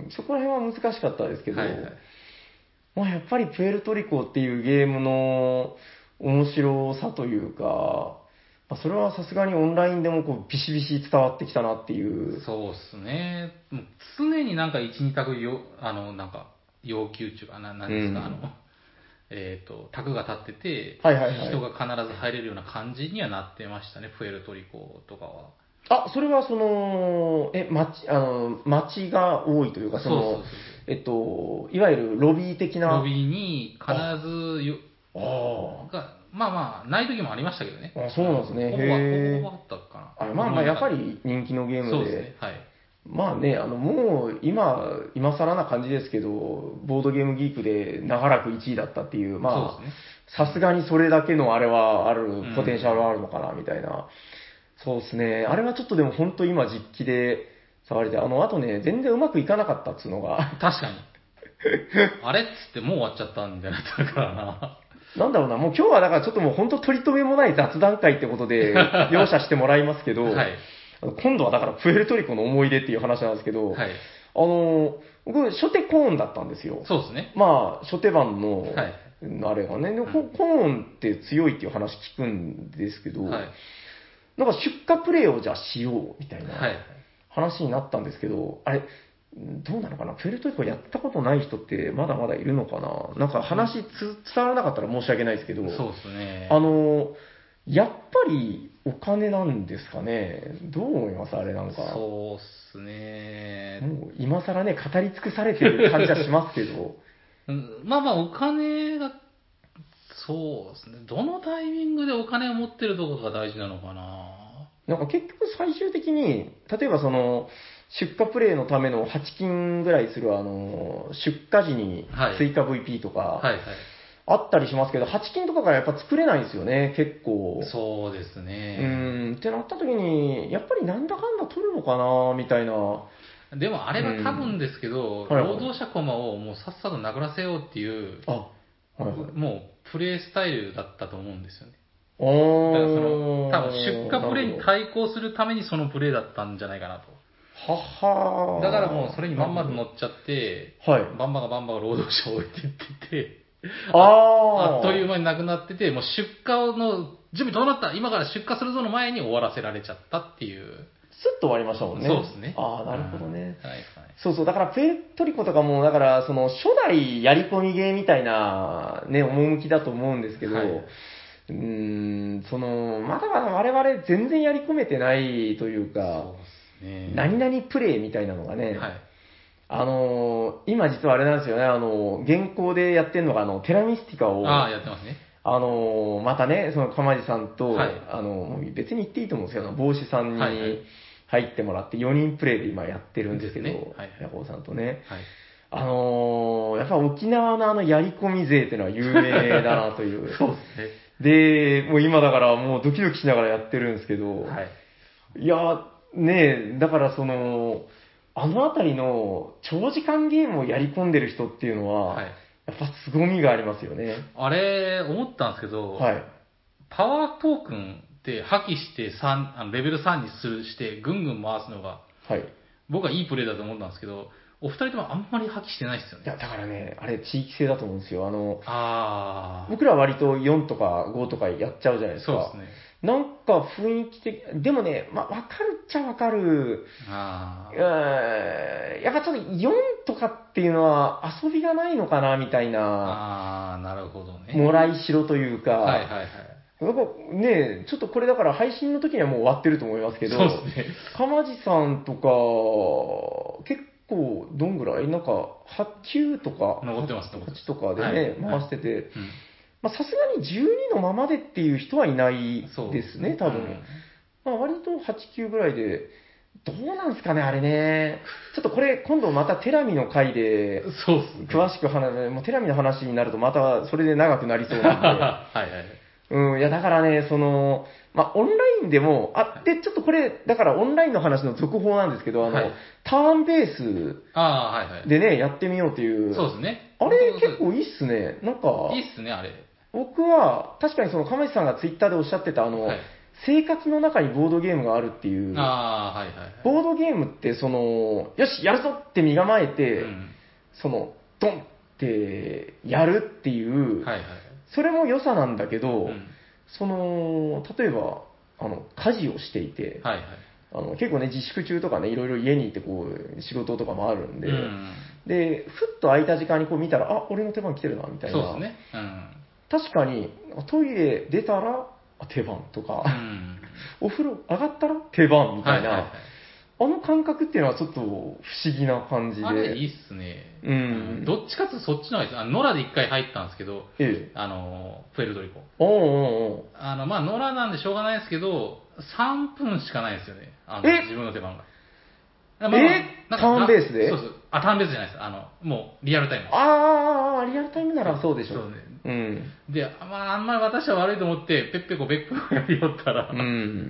そこら辺は難しかったですけど、はいはい、まあ、やっぱりプエルトリコっていうゲームの面白さというか、まあ、それはさすがにオンラインでもこうビシビシ伝わってきたなっていう。
そうっすね。もう常になんかいち、に択よ、あの、なんか、要求中かな、なんですか、うん、あの、えっ、ー、と、卓が立ってて、
はいはいはい、
人が必ず入れるような感じにはなってましたね、プエルトリコとかは。
あ、それはその、え、街、あの、街が多いというか、その、そうそうそうそうえっと、いわゆるロビー的な。
ロビーに必ずよ、あが、まあまあ、ない時もありましたけどね。
あ、そうなんですね。
ほぼほぼあったかな。
あまあまあ、やっぱり人気のゲームで。
そうですね。はい。
まあね、あの、もう、今、今更な感じですけど、ボードゲームギークで長らくいちいだったっていう、まあ、さすがにそれだけのあれはある、ポテンシャルはあるのかな、みたいな。うん、そうですね。あれはちょっとでも本当今実機で触れて、あの、あとね、全然うまくいかなかったっつうのが。
確かに。あれっつってもう終わっちゃったんじゃないからな。
なんだろうな、もう今日はだからちょっともう本当取り留めもない雑談会ってことで、容赦してもらいますけど、はい、今度はだからプエルトリコの思い出っていう話なんですけど、はい、あの、僕、初手コーンだったんですよ。
そうですね。
まあ、初手番の、はい、あれがね、うん、コーンって強いっていう話聞くんですけど、はい、なんか出荷プレイをじゃあしようみたいな話になったんですけど、あれ、どうなのかなプエルトリコやったことない人ってまだまだいるのかななんか話つ伝わらなかったら申し訳ないですけど、
そうですね。
あの、やっぱりお金なんですかねどう思いますあれなんか。
そうっすね。
もう今更ね、語り尽くされてる感じはしますけど。
うん、まあまあお金が、そうですね。どのタイミングでお金を持ってるところが大事なのかな
なんか結局最終的に、例えばその、出荷プレイのためのはち金ぐらいするあの、出荷時に追加 ブイピー とか、あったりしますけど、はち金とかからやっぱ作れないんですよね、結構。
そうですね。
うん、ってなった時に、やっぱりなんだかんだ取るのかな、みたいな。
でもあれは多分ですけど、うんはいはい、労働者コマをもうさっさと殴らせようっていう、あはいはい、もうプレイスタイルだったと思うんですよね。だからその、多分出荷プレイに対抗するためにそのプレイだったんじゃないかなと。
はは
だからもうそれにまんまと乗っちゃって、はい、バンバがバンバが労働者を置いていってて、ああっという間になくなってて、もう出荷の準備どうなった今から出荷するぞの前に終わらせられちゃったっていう。
スッと終わりましたもんね。
そうですね。
ああ、なるほどね。うん、
じゃないですかね。
そうそう、だからプエルトリコとかも、だからその初代やり込みゲーみたいなね、趣だと思うんですけど、はい、うーん、その、まだまだ我々全然やり込めてないというか、そうですね。何々プレイみたいなのがね、はい、あのー、今実はあれなんですよね、あのー、現行でやってるのが、あの、テラミスティカを、
ああ、やってますね。
あのー、またね、その、かまじさんと、はい、あのー、別に言っていいと思うんですけど、帽子さんに入ってもらってよにんプレイで今やってるんですけど、ね、はい、ヤコウさんとね、はい、あのー、やっぱ沖縄のあのやり込み勢っていうのは有名だなという。
そうですね。
で、もう今だからもうドキドキしながらやってるんですけど、はい、いや、ねえ、だからその、あのあたりの長時間ゲームをやり込んでる人っていうのは、はい、やっぱ凄みがありますよね。
あれ、思ったんですけど、はい、パワートークンって破棄してさん、あのレベルさんにするして、ぐんぐん回すのが、はい、僕はいいプレイだと思ったんですけど、お二人ともあんまり破棄してないですよね。
いや、だからね、あれ地域性だと思うんですよ。あの、あ僕らは割とよんとかごとかやっちゃうじゃないですか。そうですね。なんか雰囲気的、でもね、まあ、わかるっちゃわかる。ああ。やっぱちょっとよんとかっていうのは遊びがないのかな、みたいな。
ああ、なるほどね。
もらいしろというか。
はいはいはい。
やっぱね、ちょっとこれだから配信の時にはもう終わってると思いますけど、
そうですね。
かまじさんとか、結構、どんぐらいなんか、はち、きゅうとか、
残ってます、
はちとかでね、はい、回してて、はい、うん、まあさすがにじゅうにのままでっていう人はいないですね、多分。うん、まあ割とはち、きゅうぐらいで、どうなんすかね、あれね。ちょっとこれ、今度またテラミの回で、
そうですね。
詳しく話す、もうテラミの話になるとまたそれで長くなりそうなんで。はいはい。うん、いや、だからね、その、まあ、オンラインでも、あ、で、ちょっとこれ、だからオンラインの話の続報なんですけど、あの、はい、ターンベースでね、やってみようという。
そうですね。
あれ結構いいっすね。なんか、
いいっすね、あれ。
僕は、確かにその、亀地さんがツイッターでおっしゃってた、あの、はい、生活の中にボードゲームがあるっていう。
ああ、はいはい、はい。
ボードゲームって、その、よし、やるぞって身構えて、うん、その、ドンってやるっていう、はいはい、それも良さなんだけど、うん、その、例えば、あの、家事をしていて、はいはい、あの結構ね、自粛中とかね、いろいろ家にいてこう、仕事とかもあるんで、うん、で、ふっと空いた時間にこう見たら、あ、俺の手番来てるな、みたいな。
そうですね。うん、
確かに、トイレ出たら、手番とか、うん、お風呂上がったら手番みたいな、はいはいはい、あの感覚っていうのはちょっと不思議な感じで。
あれいいっすね。うん。どっちかっていうとそっちの方がいいです。あの、野良で一回入ったんですけど、ええ、あの、プエルトリコ。
おうおうおう。
あの、まあ、野良なんでしょうがないですけど、さんぷんしかないですよね。あの、自分の出番が。
まあまあ、えターンベースで
そうそう。あ、ターンベースじゃないです。あの、もう、リアルタイム。
ああ、リアルタイムならそうでしょう。そうね。
うん。で、まあ、あんまり私は悪いと思って、ペッペコペッペコやりよったら、うん。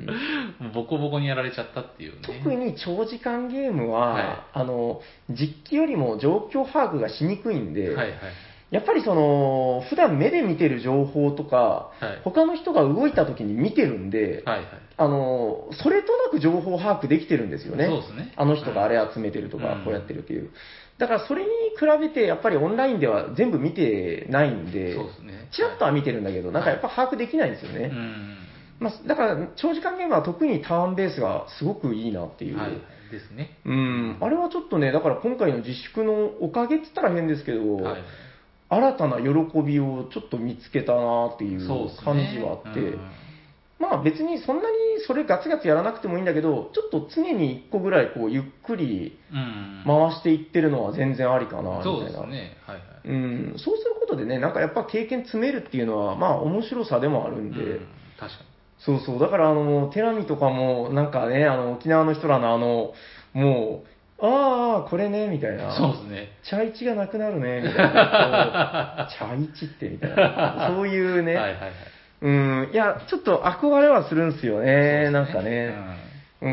ボコボコにやられちゃったっていうね。
特に長時間ゲームは、はい、あの、実機よりも状況把握がしにくいんで、はいはい、やっぱりその、普段目で見てる情報とか、はい、他の人が動いた時に見てるんで、はいはい、あの、それとなく情報把握できてるんですよね。
そうですね。
あの人があれ集めてるとか、うん、こうやってるっていう。だからそれに比べて、やっぱりオンラインでは全部見てないんで、
そうですね。
ちらっとは見てるんだけど、はい、なんかやっぱ把握できないんですよね。はい、うんまあ、だから、長時間ゲームは特にターンベースがすごくいいなっていう。
はい、ですね。
うん。あれはちょっとね、だから今回の自粛のおかげって言ったら変ですけど、はい、新たな喜びをちょっと見つけたなっていう感じはあって、ねうん、まあ別にそんなにそれガツガツやらなくてもいいんだけど、ちょっと常にいっこぐらいこうゆっくり回していってるのは全然ありかな、みたいな。
そうですね。はいはい。
うん。そうすることでね、なんかやっぱ経験詰めるっていうのは、まあ面白さでもあるんで、うん、
確かに。
そうそう。だからあの、テラミとかも、なんかね、あの、沖縄の人らのあの、もう、ああ、これね、みたいな。
そうですね。
茶一がなくなるね、みたいな。茶一って、みたいな。そういうね。はいはいはい。うん、いや、ちょっと憧れはするんですよね、ねなんかね。うん、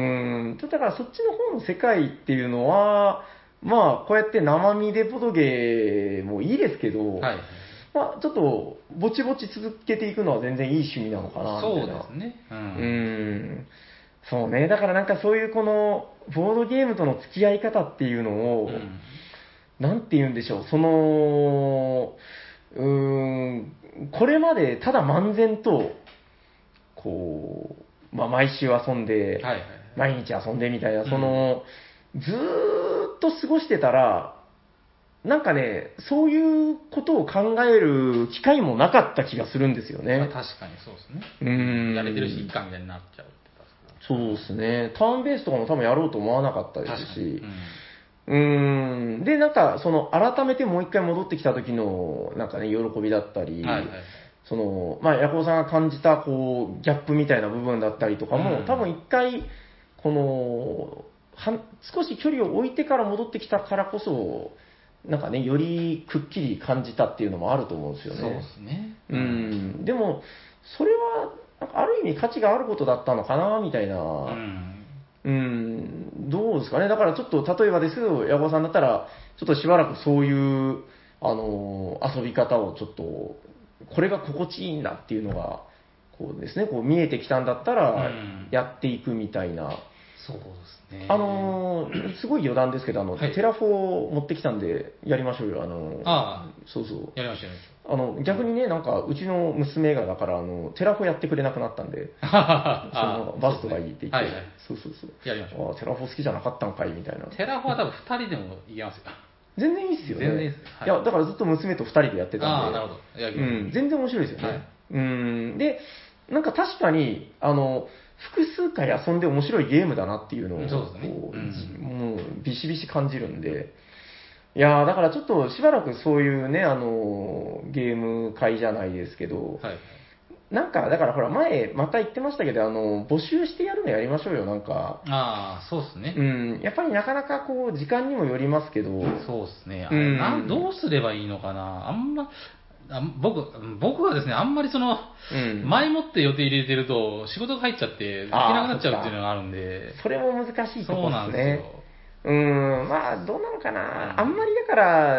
うんだからそっちの方の世界っていうのは、まあ、こうやって生身でボドゲもいいですけど、はい。まあ、ちょっと、ぼちぼち続けていくのは全然いい趣味なのかな、みたいな。
そうですね。
うん。うん。そうね。だからなんかそういうこの、ボードゲームとの付き合い方っていうのを、うん、なんて言うんでしょう。その、うーん、これまでただ漫然と、こう、 まあ、毎週遊んで、
はいはい、
毎日遊んでみたいな、その、うん、ずーっと過ごしてたら、なんかね、そういうことを考える機会もなかった気がするんですよね。
まあ、確かにそうですね。
うん。
やれてるし、いっかみたいになっちゃうって
そうですね。ターンベースとかも多分やろうと思わなかったですし。うん、ん。で、なんか、その、改めてもう一回戻ってきた時の、なんかね、喜びだったり、はいはいはい、その、まあ、ヤコウさんが感じた、こう、ギャップみたいな部分だったりとかも、うん、多分一回、この、は少し距離を置いてから戻ってきたからこそ、なんかね、よりくっきり感じたっていうのもあると思うんですよね。
そうですね。
うん。でも、それは、なんかある意味価値があることだったのかな、みたいな。うん。うん。どうですかね。だからちょっと、例えばですけど、矢後さんだったら、ちょっとしばらくそういう、あの、遊び方をちょっと、これが心地いいんだっていうのが、こうですね、こう見えてきたんだったら、やっていくみたいな。
そうですね。
あのー、すごい余談ですけど、あの、はい、テラフォー持ってきたんで、やりましょうよ。あのー、
ああ、
そうそう。
やりましょう、やりましょ
う。あの、逆にね、なんか、うちの娘が、だから、あの、テラフォーやってくれなくなったんで、そのバストがいいって言って、そう、ねはいはい、そうそうそう。
やりましょう。
ああ、テラフォー好きじゃなかったんかい、みたいな。
テラフォーは多分ふたりでもいけますよ。
全然いいっすよね。
全然いいっす。
はい、いや、だからずっと娘とふたりでやってたんで。
ああ、なるほど。
うん、全然面白いですよね。はい、うん。で、なんか確かに、あの、複数回遊んで面白いゲームだなっていうのを、
そうですね、
こう、うん、もうビシビシ感じるんで、いやー、だからちょっとしばらくそういうね、あの、ゲーム会じゃないですけど、はい、なんか、だからほら、前、また言ってましたけど、あの、募集してやるのやりましょうよ、なんか。
ああ、そうですね。
うん、やっぱりなかなかこう、時間にもよりますけど。
そうですね。あれ、うん、などうすればいいのかな。あんま、あ僕、僕はですね、あんまりその、うん、前もって予定入れてると、仕事が入っちゃって、行けなくなっちゃうっていうのがあるんで。
それも難しいとこですね。
そうなんですよ。
うーん、まあ、どうなのかな。うん、あんまりだから、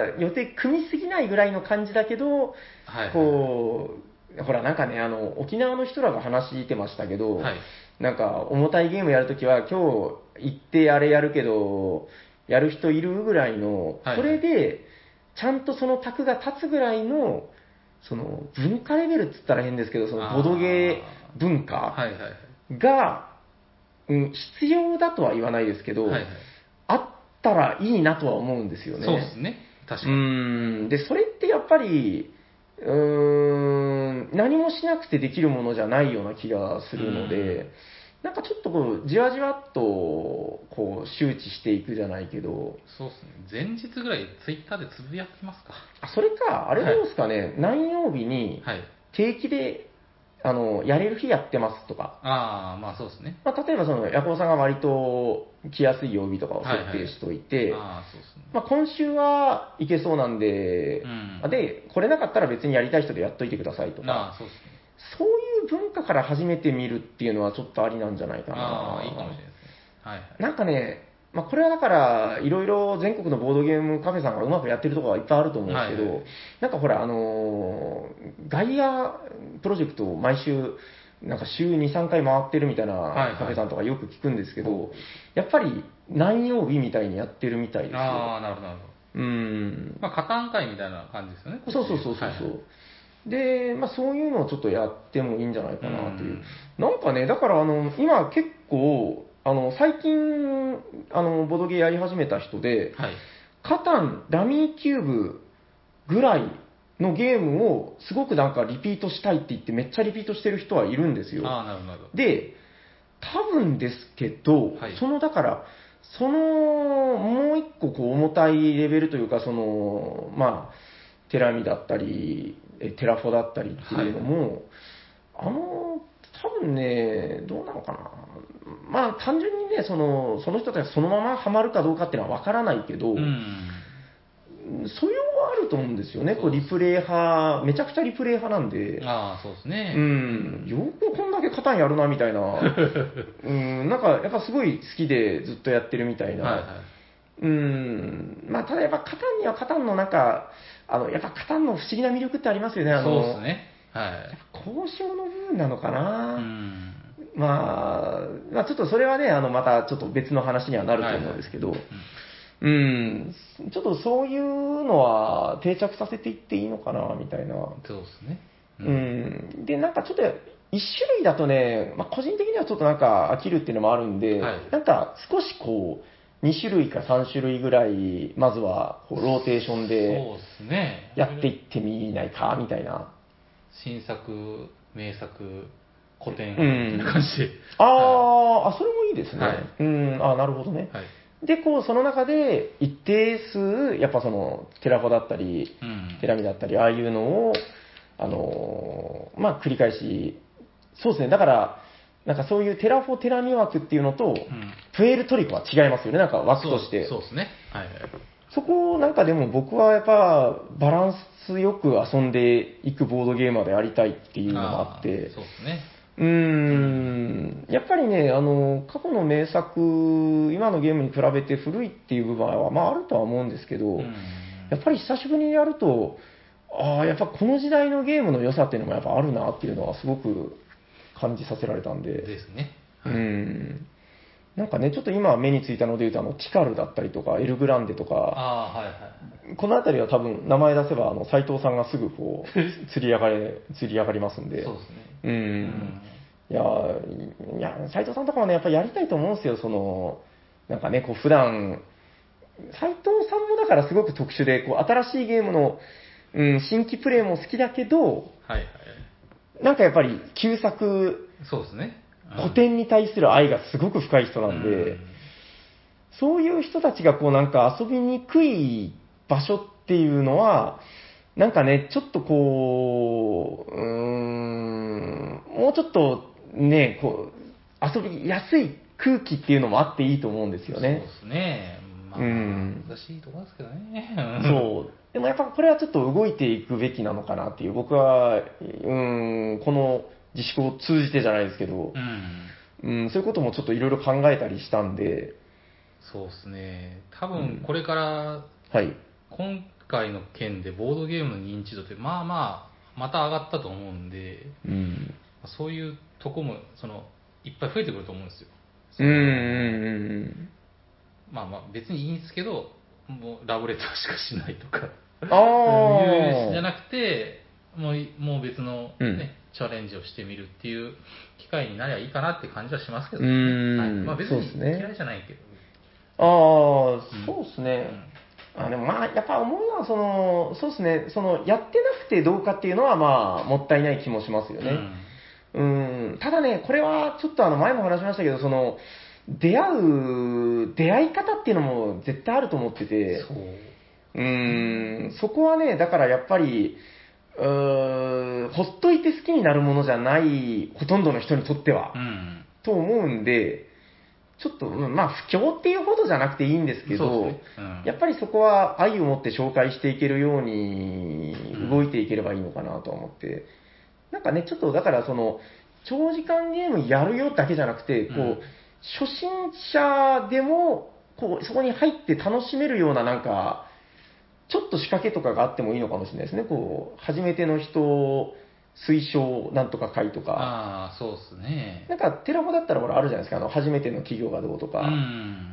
予定組みすぎないぐらいの感じだけど、はいはい、こう、ほら、なんかね、あの、沖縄の人らが話してましたけど、はい、なんか、重たいゲームやるときは、今日行ってあれやるけど、やる人いるぐらいの、それで、ちゃんとその卓が立つぐらいの、その文化レベルって言ったら変ですけど、そのボドゲー文化が、うん、必要だとは言わないですけど、はいはい、あったらいいなとは思うんですよね。
そうですね。確かに。
うん。で、それってやっぱり、うーん、何もしなくてできるものじゃないような気がするので、なんかちょっとこう、じわじわっと、こう、周知していくじゃないけど。
そうですね。前日ぐらいツイッターでつぶやきますか。
あ、それか、あれどうですかね、はい、何曜日に、定期で、あの、やれる日やってますとか。
ああ、まあそうですね。
まあ、例えばその、ヤコウさんが割と来やすい曜日とかを設定しといて、はいはい、あそうですね。まあ今週はいけそうなんで、うん、で、来れなかったら別にやりたい人でやっといてくださいとか。
あそうですね。
そういう文化から始めてみるっていうのはちょっとありなんじゃないかな。
ああ、いいかもしれないですね。はい、はい。
なんかね、まあ、これはだから、いろいろ全国のボードゲームカフェさんがうまくやってるところがいっぱいあると思うんですけど、はいはい、なんかほら、あのー、ガイアプロジェクトを毎週、なんか週に、さんかい回ってるみたいなカフェさんとかよく聞くんですけど、はいはい、やっぱり何曜日みたいにやってるみたいですよ。
ああ、なるほど、なるほど。
うん。
まあ、加担会みたいな感じですよね。
そうそうそうそう。はいはい、で、まあそういうのをちょっとやってもいいんじゃないかなという。うん、なんかね、だからあの、今結構、あの、最近、あの、ボドゲやり始めた人で、はい、カタン、ラミーキューブぐらいのゲームをすごくなんかリピートしたいって言ってめっちゃリピートしてる人はいるんですよ。
あなるほど。
で、多分ですけど、はい、そのだから、そのもう一個こう重たいレベルというか、その、まあ、テラミだったり、テラフォだったりっていうのも、はい、あの、多分ね、どうなのかな。まあ、単純にね、その、その人たちがそのままハマるかどうかっていうのはわからないけど、うん、素養はあると思うんですよね。こうリプレイ派、めちゃくちゃリプレイ派なんで。
ああ、そうですね。
うん、よくこんだけカタンやるな、みたいな。うん、なんか、やっぱすごい好きでずっとやってるみたいな。はいはい、うん、まあ、ただやっぱカタンにはカタンのなんか、あの、やっぱカタンの不思議な魅力ってありますよね。あの
そうですね。はい。
交渉の部分なのかな。うんまあ、まあ、ちょっとそれはね、あの、またちょっと別の話にはなると思うんですけど、はいはいうん、うん、ちょっとそういうのは定着させていっていいのかな、みたいな。
そうですね。
うん、うん。で、なんかちょっと、 一種類だとね、まあ、個人的にはちょっとなんか飽きるっていうのもあるんで、はい、なんか少しこう、に種類かさん種類ぐらい、まずはこうローテーションでやっていってみないか、みたいな。
新作、名作、古典、みたいな感じで。
ああ、あ、それもいいですね。はい、うん、あ、なるほどね。はい、で、こう、その中で一定数、やっぱその、テラフォだったり、うん、テラミだったり、ああいうのを、あのー、まあ、繰り返し、そうですね、だから、なんかそういうテラフォテラミ枠っていうのと、うん、プエルトリコは違いますよね、なんか枠として。
そうですね。はい。
そこなんかでも僕はやっぱバランスよく遊んでいくボードゲーマーでありたいっていうのもあって。
そうですね。
うーん、やっぱりね、あの、過去の名作、今のゲームに比べて古いっていう部分は、まああるとは思うんですけど、やっぱり久しぶりにやると、ああ、やっぱこの時代のゲームの良さっていうのもやっぱあるなっていうのはすごく感じさせられたんで。
ですね。
はい、うん。なんかね、ちょっと今目についたので言うと、あの、ティカルだったりとか、エルグランデとか、
あ、はいはい、
この辺りは多分名前出せば、あの、斎藤さんがすぐこう、釣り上がれ、釣り上がりますんで。
そうですね。
うん。うん、いや、いや、斎藤さんとかはね、やっぱりやりたいと思うんですよ、その、なんかね、こう、普段、斎藤さんもだからすごく特殊で、こう、新しいゲームの、うん、新規プレイも好きだけど、はいはい。なんかやっぱり、旧作、
そうですね。
古典に対する愛がすごく深い人なんで、うん、そういう人たちがこうなんか遊びにくい場所っていうのは、なんかね、ちょっとこう、うーん、もうちょっとね、こう、遊びやすい空気っていうのもあっていいと思うんですよね。
そうですね。まあ、うん、難しいところですけどね。
そう。でもやっぱこれはちょっと動いていくべきなのかなっていう、僕は、うん、この、自粛を通じてじゃないですけど、うん、うん、そういうこともちょっといろいろ考えたりしたんで。
そうですね。多分これから、うん、
はい。
今回の件でボードゲームの認知度ってまあまあ、また上がったと思うんで、
うん、
そういうとこも、その、いっぱい増えてくると思うんですよ。
うんうんうん。
まあまあ別にいいんですけど、もうラブレターしかしないとか、
ああ。
いうじゃなくて、もうもう別の、ね、うん、チャレンジをしてみるっていう機会になりゃいいかなって感じはしますけどね。はい、まあ別に嫌いじゃないけど。
ああ、そうですね。うん、あでもまあ、やっぱ思うのは、その、そうですね、その、やってなくてどうかっていうのは、まあ、もったいない気もしますよね。うん、うんただね、これはちょっとあの、前も話しましたけど、その、出会う、出会い方っていうのも絶対あると思ってて、そう。うーん、そこはね、だからやっぱり、うーん、ほっといて好きになるものじゃない、ほとんどの人にとっては、うん、と思うんで、ちょっと、まあ、不況っていうほどじゃなくていいんですけど、ねうん、やっぱりそこは愛を持って紹介していけるように動いていければいいのかなと思って、うん、なんかね、ちょっとだからその、長時間ゲームやるよだけじゃなくて、こう、うん、初心者でも、こう、そこに入って楽しめるようななんか、ちょっと仕掛けとかがあってもいいのかもしれないですね。こう、初めての人、推奨なんとか会とか。
ああ、そうですね。
なんか、テラフォだったらほらあるじゃないですか。あの、初めての企業がどうとか。うん。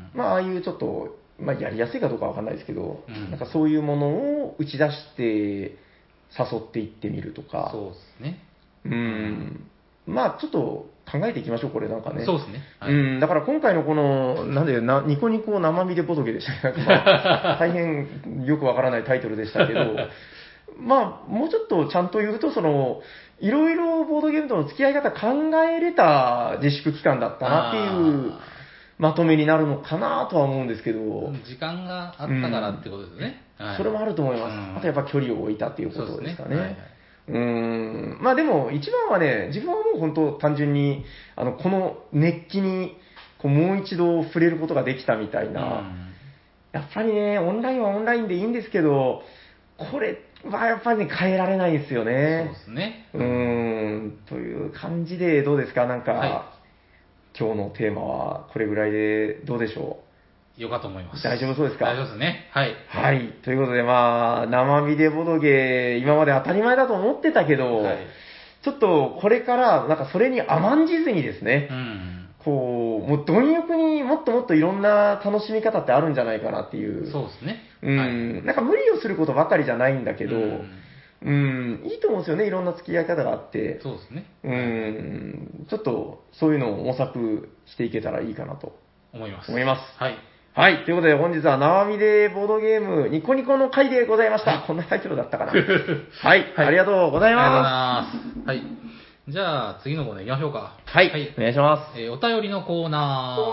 まあ、ああいうちょっと、まあ、やりやすいかどうかわかんないですけど、うん、なんかそういうものを打ち出して誘っていってみるとか。
そうですね。
うん。うん、まあ、ちょっと考えていきましょう、これなんかね。
そうですね。
はい、うん、だから今回のこの、なんでな、ニコニコ生身でボトゲでしたね。なんかまあ、大変よくわからないタイトルでしたけど、まあ、もうちょっとちゃんと言うと、その、いろいろボードゲームとの付き合い方考えれた自粛期間だったなっていうまとめになるのかなとは思うんですけど。
時間があったからってことですね。
うんはい、それもあると思います。あとやっぱ距離を置いたっていうことですかね。うねはいはい、うーん。まあでも、一番はね、自分はもう本当単純に、あの、この熱気に、こうもう一度触れることができたみたいな。うん、やっぱりね、オンラインはオンラインでいいんですけど、これはやっぱりね、変えられないですよね。
そうですね。
うーん、という感じでどうですかなんか、はい、今日のテーマはこれぐらいでどうでしょう
よかと思います。
大丈夫そうですか
大丈夫ですね。はい。
はい。ということで、まあ、生身でボドゲ、今まで当たり前だと思ってたけど、はい、ちょっとこれから、なんかそれに甘んじずにですね、うん、こう、もう貪欲にもっともっといろんな楽しみ方ってあるんじゃないかなっていう。
そうですね。
うん、はい、なんか無理をすることばかりじゃないんだけど、うん、 うん、いいと思うんですよね、いろんな付き合い方があって。
そうですね。
うん、ちょっとそういうのを模索していけたらいいかなと
思います。
思います。
はい。
はい。ということで本日は生身でボードゲームニコニコの回でございました。はい、こんなタイトルだったかな。はい、はい。ありがとうございま
す。ありがとうございます。はい。じゃあ次のコーナー行きましょうか。
はい。はい、お願いします。
えー、お便りのコーナー。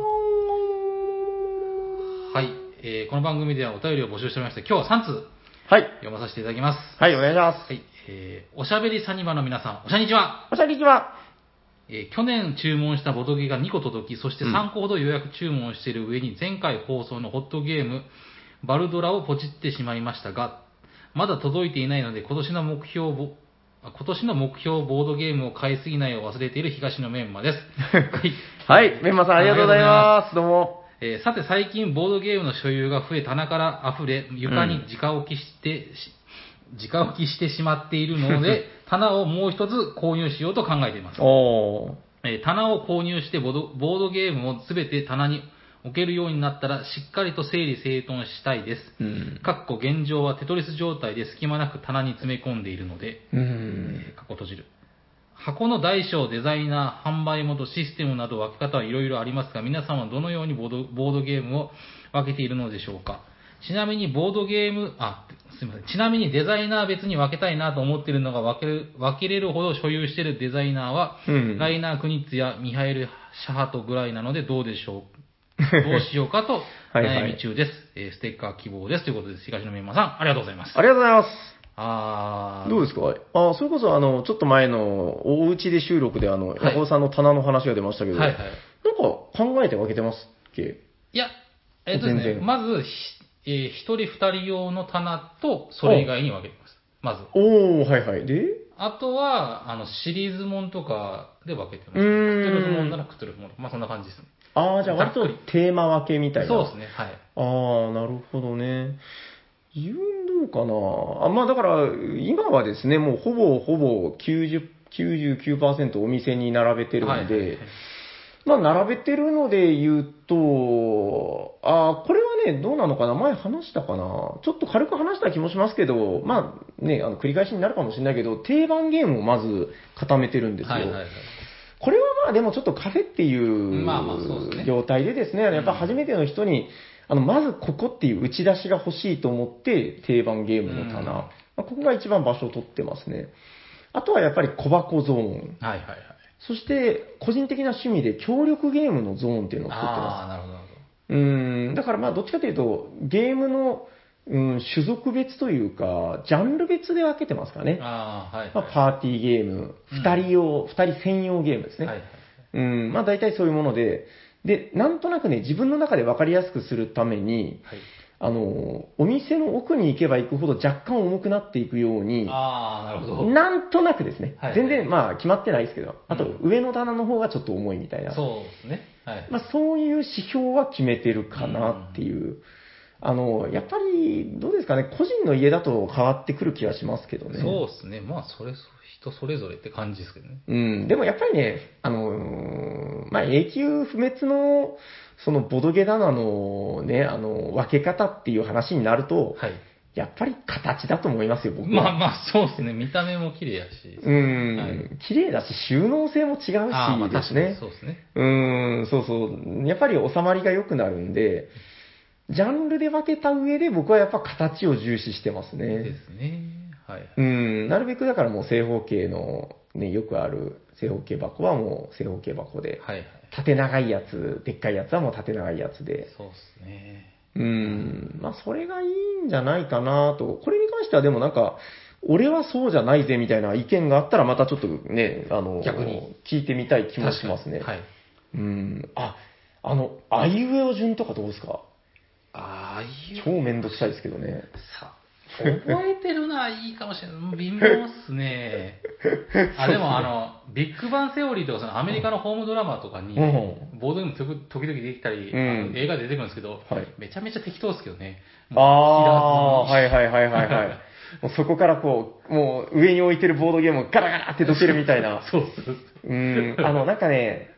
はい。えー、この番組ではお便りを募集しておりまして、今日はさんつう。はい。読まさせていただきます。
はい、お願いします。
はい。えー、おしゃべりサニバの皆さん、おしゃにちは。
おしゃにちは。
えー、去年注文したボドゲがにこ届き、そしてさんこほど予約注文している上に、前回放送のホットゲーム、バルドラをポチってしまいましたが、まだ届いていないので、今年の目標ボ、今年の目標ボードゲームを買いすぎないを忘れている東野メンマです。
はい、メンマさんありがとうございます。どうも。
えー、さて最近ボードゲームの所有が増え、棚から溢れ、床に直置きして、うん、直置きしてしまっているので、棚をもう一つ購入しようと考えています。おえー、棚を購入してボード、ボードゲームをすべて棚に置けるようになったら、しっかりと整理整頓したいです。うん、かっこ現状はテトリス状態で隙間なく棚に詰め込んでいるので、うん、えー、かっこ閉じる。箱の大小、デザイナー、販売元、システムなど分け方はいろいろありますが、皆さんはどのようにボード、ボードゲームを分けているのでしょうか。ちなみにボードゲーム、あ、すみません。ちなみにデザイナー別に分けたいなと思っているのが分ける、分けれるほど所有しているデザイナーは、うん、ライナー・クニッツやミハエル・シャハトぐらいなのでどうでしょう。どうしようかと悩み中です。はいはい、えー、ステッカー希望です。ということで、東野メンマさん、ありがとうございます。
ありがとうございます。
あー。
どうですか？あ、それこそあの、ちょっと前のおうちで収録であの、ヤコウさんの棚の話が出ましたけど、はいはいはい、なんか考えて分けてますっけ？
いや、えっとですね、まず、えー、ひとりふたり用の棚と、それ以外に分けてます。まず。
おー、はいはい。で
あとは、あの、シリーズもんとかで分けてます。クトゥルフもんならクトゥルフもん。まあそんな感じですね。
ああ、じゃあ割とテーマ分けみたいな。
そうですね、はい。
ああ、なるほどね。自分どうかなあ、まあだから、今はですね、もうほぼほぼきゅうじゅう、きゅうじゅうきゅうパーセント お店に並べてるんで、はいはいはい、まあ並べてるので言うと、ああ、これはね、どうなのかな、前話したかな、ちょっと軽く話した気もしますけど、まあね、あの繰り返しになるかもしれないけど、定番ゲームをまず固めてるんですよ。はいはいはい、これはまあでもちょっとカフェっていう状態でですね、やっぱ初めての人に、あの、まずここっていう打ち出しが欲しいと思って定番ゲームの棚、まあ、ここが一番場所を取ってますね。あとはやっぱり小箱ゾーン。はいはいはい。そして、個人的な趣味で協力ゲームのゾーンっていうのを作ってます。ああ、なるほどなるほど。うん、だからまあどっちかというと、ゲームの、うん、種族別というか、ジャンル別で分けてますからね。ああ、はい、はい。まあ、パーティーゲーム、二人用、二、うん、人専用ゲームですね。はいはいはい。うん、まあ大体そういうもので、で、なんとなくね、自分の中で分かりやすくするために、はい、あの、お店の奥に行けば行くほど若干重くなっていくように、ああ、なるほど。なんとなくですね、はい、全然まあ決まってないですけど、あと上の棚の方がちょっと重いみたいな。
うん、そうですね。はい。
まあそういう指標は決めてるかなっていう。うん、あの、やっぱり、どうですかね、個人の家だと変わってくる気はしますけどね。
そうですね。まあ、それ、人それぞれって感じですけどね。
うん。でもやっぱりね、あの、まあ、永久不滅の、そのボドゲ棚のね、あの、分け方っていう話になると、はい。やっぱり形だと思いますよ、僕は。
まあまあ、そうですね。見た目も綺麗だし。
うん、はい。綺麗だし、収納性も違うしですね。あ、まあ、確かに
そうですね。
うん、そうそう。やっぱり収まりが良くなるんで、ジャンルで分けた上で僕はやっぱ形を重視してますね。
ですね。はい、はい。
うん、なるべくだからもう正方形の、ね、よくある正方形箱はもう正方形箱で、はいはい。縦長いやつ、でっかいやつはもう縦長いやつで。
そうですね。
うん、まあそれがいいんじゃないかなと。これに関してはでもなんか、俺はそうじゃないぜみたいな意見があったらまたちょっとね、あの、
逆に
聞いてみたい気もしますね。はい。うん、あ、あの、あいうえお順とかどうですか？
ああいう。
超めんどくさいですけどね。
さ、覚えてるのはいいかもしれない。微妙っすね。あ、でもあの、ビッグバンセオリーとかそのアメリカのホームドラマとかに、ボードゲーム時々できたり、うん、あの映画で出てくるんですけど、はい、めちゃめちゃ適当ですけどね。
ああ、はいはいはいはいはい。もうそこからこう、もう上に置いてるボードゲームをガラガラってどけるみたいな。
そうそうそう。
うん、あの、なんかね、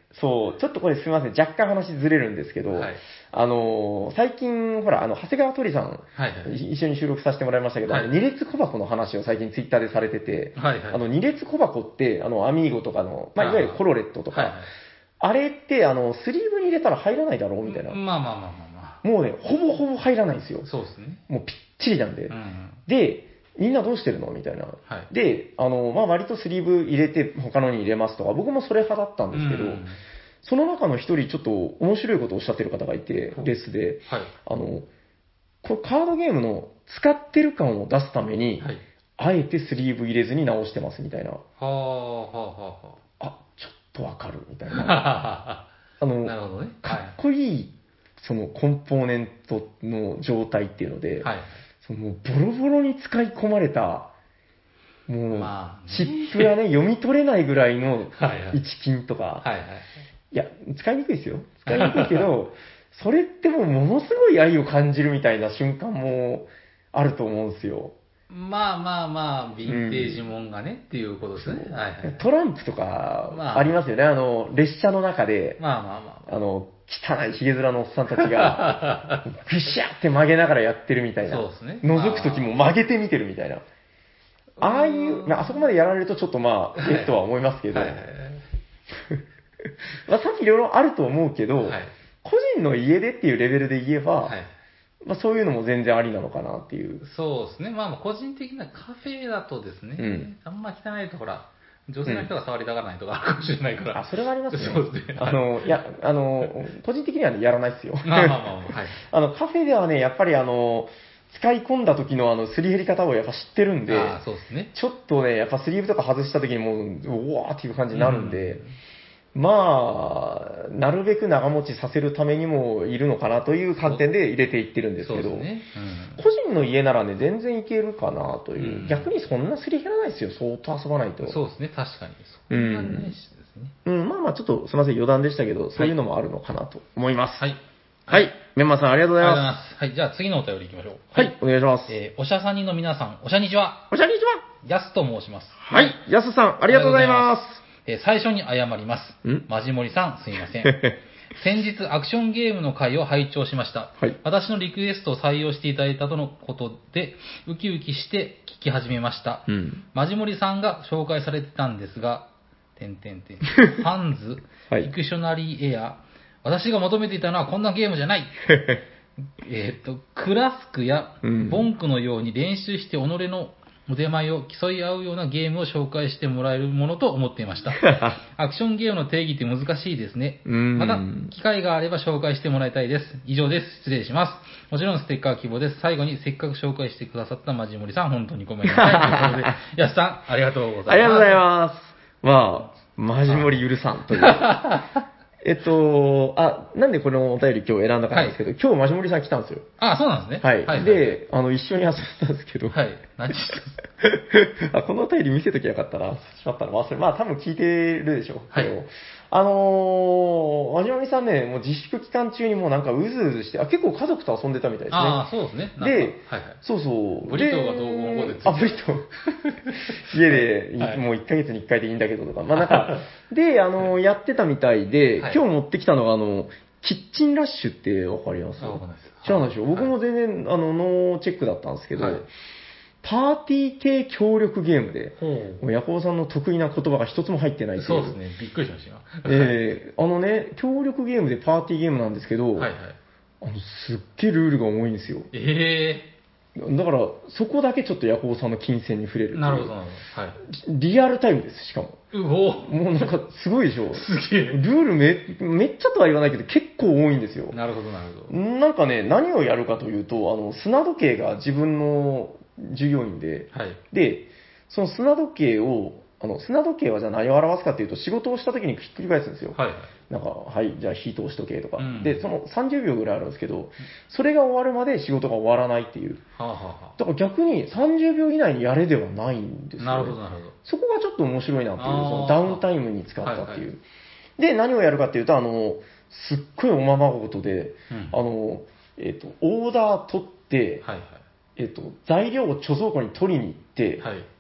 そう、ちょっとこれすみません、若干話ずれるんですけど、はい、あのー、最近、ほら、あの、長谷川鳥さん、はいはい、一緒に収録させてもらいましたけど、はい、二列小箱の話を最近ツイッターでされてて、はいはい、あの、二列小箱って、あの、アミーゴとかの、まあ、いわゆるコロレットとか、はいはい、あれって、あの、スリーブに入れたら入らないだろうみたいな。
まあまあまあまあまあ。
もうね、ほぼほぼ入らないんですよ。
そうですね。
もうぴっちりなんで。
うん、
で、みんなどうしてるのみたいな。
はい、
で、あの、まあ、割とスリーブ入れて他のに入れますとか、僕もそれ派だったんですけど、うん、その中の一人ちょっと面白いことをおっしゃってる方がいて、レースで、はい、あの、これカードゲームの使ってる感を出すために、はい、あえてスリーブ入れずに直してますみたいな。は
あ、はあ、は
あ。あ、ちょっとわかるみたいな。あの、
なるほどね。
かっこいい、そのコンポーネントの状態っていうので、はい、そのボロボロに使い込まれた、もう、まあね、チップがね、読み取れないぐらいの一金とか、はいはい、いや、使いにくいですよ。使いにくいけど、それってもうものすごい愛を感じるみたいな瞬間もあると思うんですよ。
まあまあまあ、ヴィンテージもんがね、うん、っていうことですね。はいはい、
トランプとかありますよね。あの、列車の中で、
まあまあま
あ、あの、汚いヒゲ面のおっさんたちが、ぐしゃって曲げながらやってるみたいな。
そうですね。
覗くときも曲げてみてるみたいな。ああいう、まあ、あそこまでやられるとちょっとまあ、えっとは思いますけど、はいはいはい、まあ、さっきいろいろあると思うけど、はい、個人の家でっていうレベルで言えば、はい、まあ、そういうのも全然ありなのかなっていう。
そうですね。まあ、個人的なカフェだとですね、うん、あんま汚いとほら、女性の人が触りたがらないとかあるかもしれないから。
うん、あ、それはありますね。
そうですね。
あの、いや、あの、個人的には、ね、やらないですよ。
まあまあまあ、はい。
あの、カフェではね、やっぱりあの、使い込んだ時のあの、すり減り方をやっぱ知ってるんで、
あ、そうですね。
ちょっとね、やっぱスリーブとか外した時にもう、うわーっていう感じになるんで、うんまあ、なるべく長持ちさせるためにもいるのかなという観点で入れていってるんですけど、ねうん、個人の家ならね、全然いけるかなという、うん、逆にそんなすり減らないですよ、相当遊ばないと。
そうですね、確かに。そんなにないしですね。
うん、うん、まあまあ、ちょっとすみません、余談でしたけど、そういうのもあるのかなと思います。
はい。
はい。メンマさん、ありがとうございます。
ありがとうございます。はい、じゃあ次のお便り行きましょう。
はい、はい、お願いします。
えー、おしゃさにの皆さん、おしゃにちは。
おしゃにちは。
やすと申します。
はい、やすさん、ありがとうございます。
えー、最初に謝ります。んマジモリさん、すいません。先日、アクションゲームの回を拝聴しました。はい、私のリクエストを採用していただいたとのことで、ウキウキして聞き始めました。うん、マジモリさんが紹介されてたんですが、てんてんてん。ハンズ、はい、フィクショナリーエア、私が求めていたのはこんなゲームじゃない。えっと、クラスクやボンクのように練習して己の腕前を競い合うようなゲームを紹介してもらえるものと思っていました。アクションゲームの定義って難しいですね。また、機会があれば紹介してもらいたいです。以上です。失礼します。もちろんステッカー希望です。最後にせっかく紹介してくださったマジモリさん、本当にごめんなさい。ということで、やすさん、ありがとうございます。
ありがとうございます。まあ、マジモリ許さんという。えっと、あ、なんでこのお便り今日選んだかなんですけど、はい、今日マジモリさん来たんですよ。
あ、そうなんですね。
はい。はい、で、あの、一緒に遊んだんですけど。
はい。何して
あ、このお便り見せときゃよかったな。しまったら忘れ。まあ多分聞いてるでしょ。
はい。
あのー、マジモリさんね、もう自粛期間中にもうなんかうずうずして、あ、結構家族と遊んでたみたいですね。
ああ、そうですね。
で、はいはい、そうそう。
ブリトーがどうこうのこうで
あ、ブリトー。家で、はい、もういっかげつにいっかいでいいんだけどとか。まあなんか、で、あのー、やってたみたいで、はい、今日持ってきたのが、あの、キッチンラッシュってわかります？
あ、わかんないです。
知らないでしょ、はい、僕も全然、あの、ノーチェックだったんですけど、はい、パーティー系協力ゲームで、もうヤコウさんの得意な言葉が一つも入ってないという。
そうですね。びっくりしましたよ。
えー、あのね、協力ゲームでパーティーゲームなんですけど、はいはい、あのすっげえルールが重いんですよ。
え
ー、だから、そこだけちょっとヤコウさんの金銭に触れる。
なるほど、なるほど。はい。
リアルタイムです、しかも。
うお
もうなんか、すごいでしょ。
すげえ。
ルールめ、めっちゃとは言わないけど、結構多いんですよ。
なるほど、なるほど。
なんかね、何をやるかというと、あの、砂時計が自分の従業員で、はい、で、その砂時計を、あの、砂時計はじゃあ何を表すかっていうと、仕事をした時にひっくり返すんですよ。はい。なんか、はい、じゃあ火通しとけとか、うん。で、そのさんじゅうびょうぐらいあるんですけど、それが終わるまで仕事が終わらないっていう。はあはあ、だから逆にさんじゅうびょう以内にやれではないんですよ、ね。
なるほど、なるほど。
そこがちょっと面白いなっていう、そのダウンタイムに使ったっていう。はいはい、で、何をやるかっていうと、あの、すっごいおままごとで、うん、あの、えっ、ー、と、オーダー取って、はいはい、えっ、ー、と、材料を貯蔵庫に取りに行って、はい、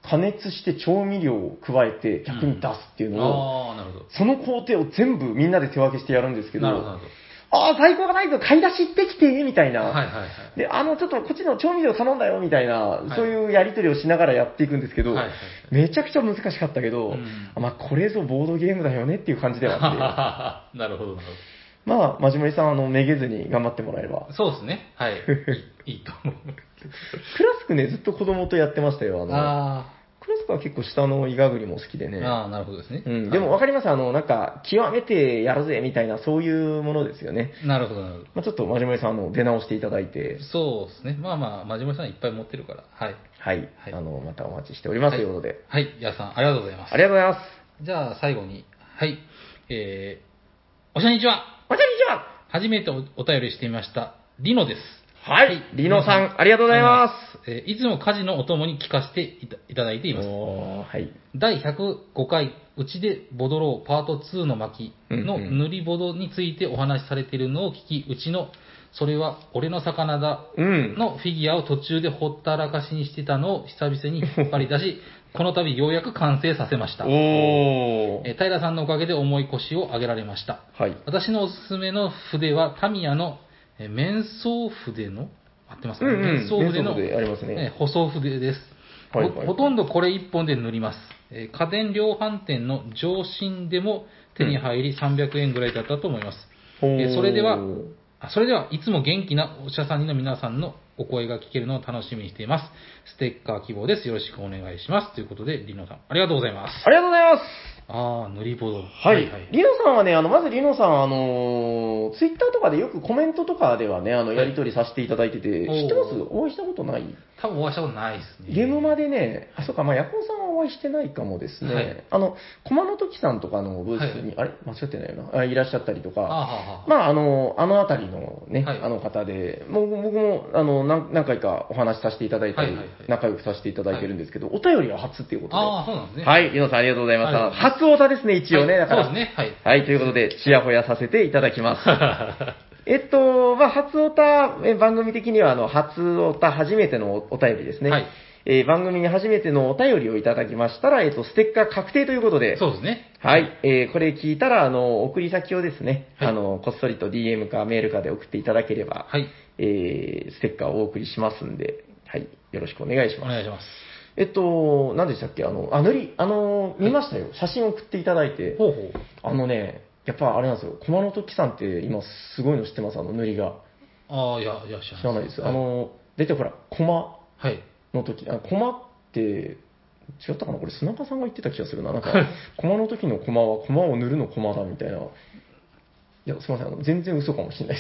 加熱して調味料を加えて逆に出すっていうのを、
うん、あなるほど。
その工程を全部みんなで手分けしてやるんですけど、
なるほど。
ああ、最高がないと買い出し行ってきて、みたいな。
はいはいはい。
で、あの、ちょっとこっちの調味料頼んだよ、みたいな、はい、そういうやり取りをしながらやっていくんですけど、はいはいはい、めちゃくちゃ難しかったけど、うん、まあ、これぞボードゲームだよねっていう感じでは
あって。なるほど、なるほど。
まあ、まじもりさん、あの、めげずに頑張ってもらえれば。
そうですね。はい。いいと思う。
クラスクね、ずっと子供とやってましたよ。あのあクラスクは結構下のイガグリも好きでね。
ああ、なるほどですね。
うん。でもわかります、あの、なんか、極めてやるぜ、みたいな、そういうものですよね。
なるほど、なるほど。
まあちょっと、まじもりさん、あの、出直していただいて。
そうですね。まあまあ、まじもりさんいっぱい持ってるから。はい。
はい。はい、あの、またお待ちしております、ということで。
はい。や、はい、さん、ありがとうございます。
ありがとうございます。
じゃあ、最後に。はい。えー、おしゃにちは。
おしゃにちは。
初めて お, お便りしてみました。リノです。
はい。リノさん、ありがとうございます。
えー、いつも家事のお供に聞かせてい た, いただいています。
はい。
だいひゃくごかい、うちでボドローパートツーの巻の塗りボドについてお話しされているのを聞き、うちの、それは俺の魚だのフィギュアを途中でほったらかしにしてたのを久々に引っ張り出し、この度ようやく完成させました。おえー、平さんのおかげで重い腰を上げられました。はい、私のおすすめの筆はタミヤのえー、面相筆の合ってますかね、うんうん、面相筆の
筆ありますね、
えー、舗装筆です、はいはいはい、ほ, ほとんどこれ一本で塗ります、えー、家電量販店の上新でも手に入りさんびゃくえんぐらいだったと思います、うんえー、それではそれではいつも元気なお医者さんの皆さんのお声が聞けるのを楽しみにしています。ステッカー希望です。よろしくお願いします。ということで、リノさん、ありがとうございます。
ありがとうございます。
あー、塗りボド。は
い。はい、はい。リノさんはね、あの、まずリノさん、あの、ツイッターとかでよくコメントとかではね、あの、やり取りさせていただいてて、はい、知ってます？お会いしたことない？
多分お会いしたことないですね。
ゲームまでね、あ、そうか、まあ、ヤコウさんはお会いしてないかもですね。はい、あの、駒の時さんとかのブースに、はい、あれ間違ってないよな。あ、いらっしゃったりとか、あははまあ、あの、あのあたりのね、はい、あの方で、もう僕も、あの何、何回かお話しさせていただいたり、はいはいはい、仲良くさせていただいてるんですけど、はい、お便りは初っていうことで。
ああ、そうなんですね。
はい、リノさんありがとうございました。初オタですね、一応ね。だから。
そうですね。はい。
はい、ということで、ちやほやさせていただきます。えっと、まあ、初オタ、番組的には、あの、初オタ初めてのお便りですね。はい。えー、番組に初めてのお便りをいただきましたら、えっと、ステッカー確定ということで。
そうですね。
はい。えー、これ聞いたら、あの、送り先をですね、はい、あの、こっそりと ディーエム かメールかで送っていただければ、はい。えー、ステッカーをお送りしますんで、はい。よろしくお願いします。
お願いします。
えっと、何でしたっけあの、あ、塗り、あの、見ましたよ。はい、写真送っていただいて。ほうほう。あのね、やっぱあれなんですよ。駒の時さんって今すごいの知ってますあの塗りが。
ああ、いや、いや、
知らないです。はい、あの、出てほら、駒の時、はい、あ駒って、違ったかなこれ砂川さんが言ってた気がするな。なんか、駒の時の駒は駒を塗るの駒だみたいな。いや、すいません。あの全然嘘かもしれないです。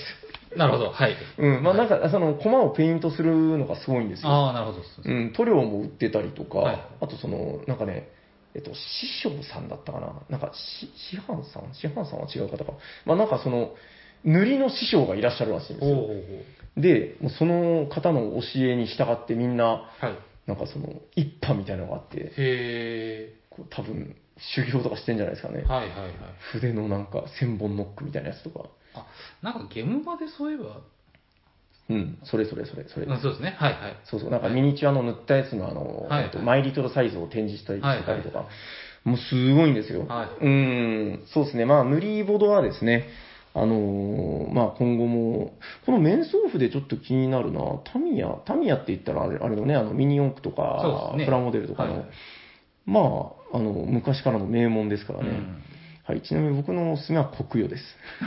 なるほど、はい。
うん、まあなんか、その、駒をペイントするのがすごいんですよ。
ああ、なるほど。
うん、塗料も売ってたりとか、はい、あとその、なんかね、えっと、師匠さんだったかななんか、し、師範さん師範さんは違う方か。まあなんかその、塗りの師匠がいらっしゃるらしいんですよ。で、その方の教えに従ってみんな、はい、なんかその、一派みたいなのがあって、へー。こう多分、修行とかしてんじゃないですかね。はいはいはい。筆のなんか、千本ノックみたいなやつとか。
あ、なんかゲーム場でそういえば、
うん、それそれそれ、それ。
そうですね。はいはい。
そうそう、なんかミニチュアの塗ったやつのあの、はいはい、マイリトルサイズを展示したりしてたりとか、はいはい、もうすごいんですよ。はい、うん、そうですね。まあ、塗りボードはですね、あのー、まあ今後も、この面相筆ちょっと気になるな、タミヤ、タミヤって言ったらあれあれのね、あのミニ四駆とか、ね、プラモデルとかの、はい、まあ、あの、昔からの名門ですからね。うん、はい、ちなみに僕のおすすめは黒曜です。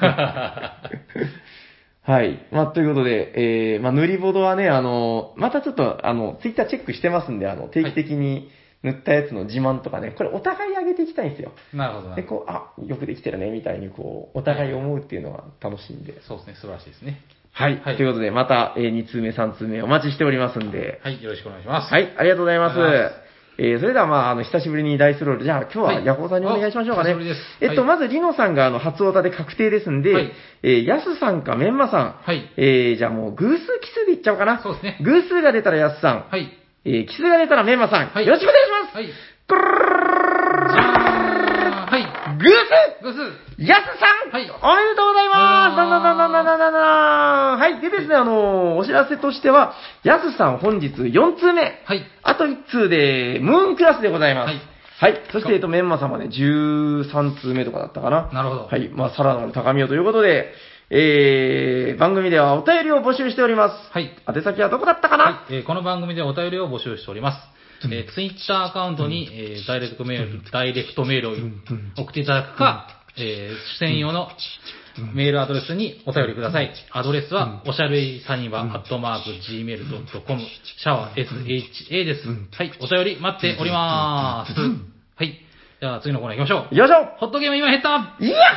はい。まあ、ということで、えー、まあ、塗りボードはね、あの、またちょっと、あの、ツイッターチェックしてますんで、あの、定期的に塗ったやつの自慢とかね、これお互い上げていきたいんですよ。
なるほど。
で、こう、あ、よくできてるね、みたいに、こう、お互い思うっていうのが楽しいんで。はい、
そうですね、素晴らしいですね。
はい。はい、ということで、また、えー、に通目、さん通目お待ちしておりますんで。
はい、よろしくお願いします。
はい、ありがとうございます。えー、それでは、まあ、あの、久しぶりにダイスロール。じゃあ、今日はヤコウさんにお願いしましょうかね。はい、えっと、はい、まず、リノさんが、あの、初オタで確定ですんで、はい、えー、ヤスさんかメンマさん。はい。えー、じゃあもう、偶数奇数でいっちゃおうかな。
そうですね。
偶数が出たらヤスさん。はい。えー、奇数が出たらメンマさん。はい。よろしくお願いします。はい。ぐるー
じゃーん。はい。
グース
グース
ヤスさん、はい、おめでとうございます。だんだんだんだんだんだんだんだん。はい。でですね、あの、お知らせとしては、ヤスさん本日よん通目。はい。あといち通で、ムーンクラスでございます。はい。はい。そして、えっと、メンマ様でじゅうさん通目とかだったかな。
なるほど。
はい。まあ、さらなる高みをということで、えー、番組ではお便りを募集しております。はい。宛先はどこだったかな、はい、
えー、この番組ではお便りを募集しております。えー、ツイッターアカウントに、えー、ダイレクトメール、ダイレクトメールを送っていただくか、えー、専用のメールアドレスにお便りください。アドレスは、おしゃべりサニバ、アットマーク、ジーメールドットコム、シャワー エスエイチエー です。はい、お便り待っておりまーす。はい。じゃあ次のコーナー行きましょう。
よいしょ
ホットゲーム今減ったイヤッホーゲーム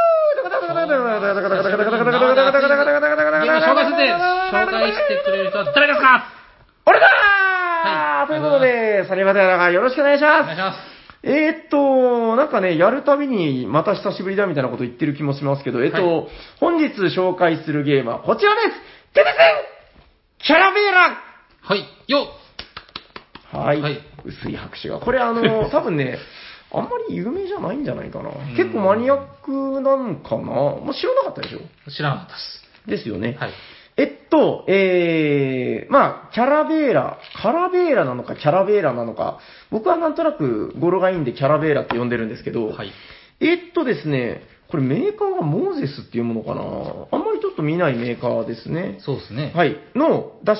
紹介して、紹介してくれる人は誰ですか？
俺だー、はい、ということで、サニバではよろしくお願いします。お願いします。えーっと、なんかね、やるたびにまた久しぶりだみたいなこと言ってる気もしますけど、えっと、はい、本日紹介するゲームはこちらです。てててんキャラベーラ
はい、よ
っはい、はい、薄い拍手が。これあの、多分ね、あんまり有名じゃないんじゃないかな。結構マニアックなんかな。もう知らなかったでしょ？
知らなかったです。
ですよね。
はい。
えっと、えー、まあ、キャラベーラ、カラベーラなのかキャラベーラなのか、僕はなんとなく語呂がいいんでキャラベーラって呼んでるんですけど、はい。えっとですね、これメーカーがモーゼスっていうものかな。あんまりちょっと見ないメーカーですね。
そうですね。
はい。の出した、